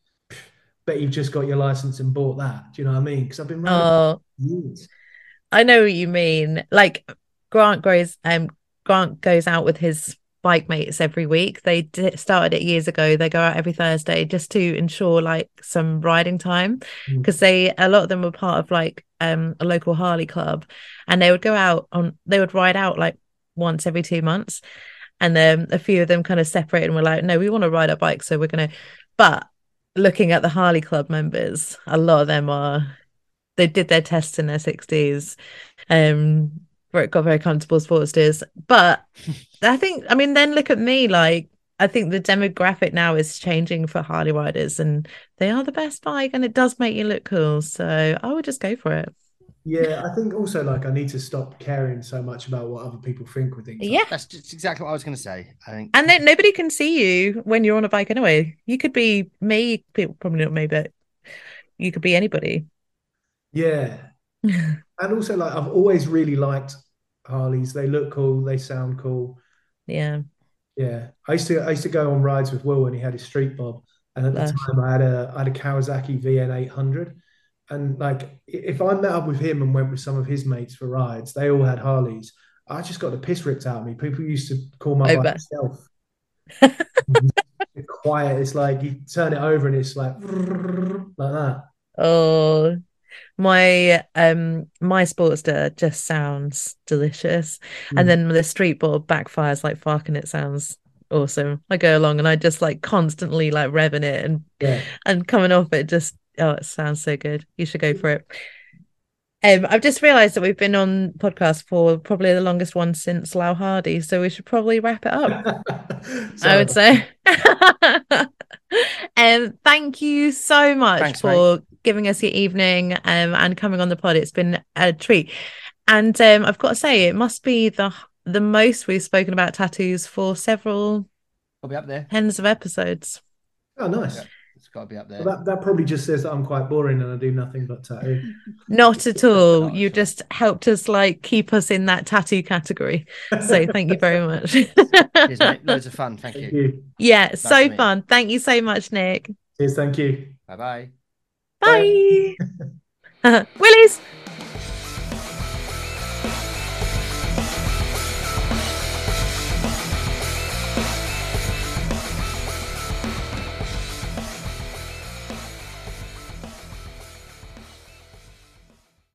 bet you've just got your license and bought that. Do you know what I mean? Because I've been riding Oh, for years. I know what you mean. Like Grant goes, um, Grant goes out with his bike mates every week. They did, started it years ago. They go out every Thursday just to ensure like some riding time Mm. because they a lot of them were part of like um a local Harley club, and they would go out on they would ride out like once every two months, and then a few of them kind of separated and were like, no, we want to ride our bikes, so we're gonna. But looking at the Harley club members, a lot of them are they did their tests in their sixties. Um, where it got very comfortable sports steers. But I think, I mean, then look at me, like, I think the demographic now is changing for Harley riders, and they are the best bike, and it does make you look cool. So I would just go for it. Yeah, I think also like I need to stop caring so much about what other people think with things. Like Yeah. That's just exactly what I was going to say. I think. And then nobody can see you when you're on a bike anyway. You could be me, people probably not me, but you could be anybody. yeah, and also like I've always really liked Harleys. They look cool. They sound cool. Yeah. Yeah, I used to I used to go on rides with Will when he had his street bob, and at the Lush. time I had a I had a Kawasaki V N eight hundred, and like i- if I met up with him and went with some of his mates for rides, they all had Harleys. I just got the piss ripped out of me. People used to call my I bike bet. stealth. Quiet. It's like you turn it over and it's like like that. Oh, My um my Sportster just sounds delicious, Mm. and then the street board backfires like fuck, and it sounds awesome. I go along and I just like constantly like revving it and Yeah. and coming off it. Just oh, it sounds so good. You should go for it. Um, I've just realised that we've been on podcast for probably the longest one since Lau Hardy, so we should probably wrap it up. I would say. Um, thank you so much Thanks, for mate. giving us your evening um, and coming on the pod. It's been a treat. And um, I've got to say, it must be the the most we've spoken about tattoos for several I'll be up there. tens of episodes. Oh, nice. Yeah, it's got to be up there. Well, that, that probably just says that I'm quite boring and I do nothing but tattoo. Not at all. Not You at all. just helped us like keep us in that tattoo category. So thank you very much. Cheers, mate. Loads of fun. Thank Thank you. you. Yeah, to so meet you. fun. Thank you so much, Nick. Cheers, thank you. Bye bye. Bye. Willies.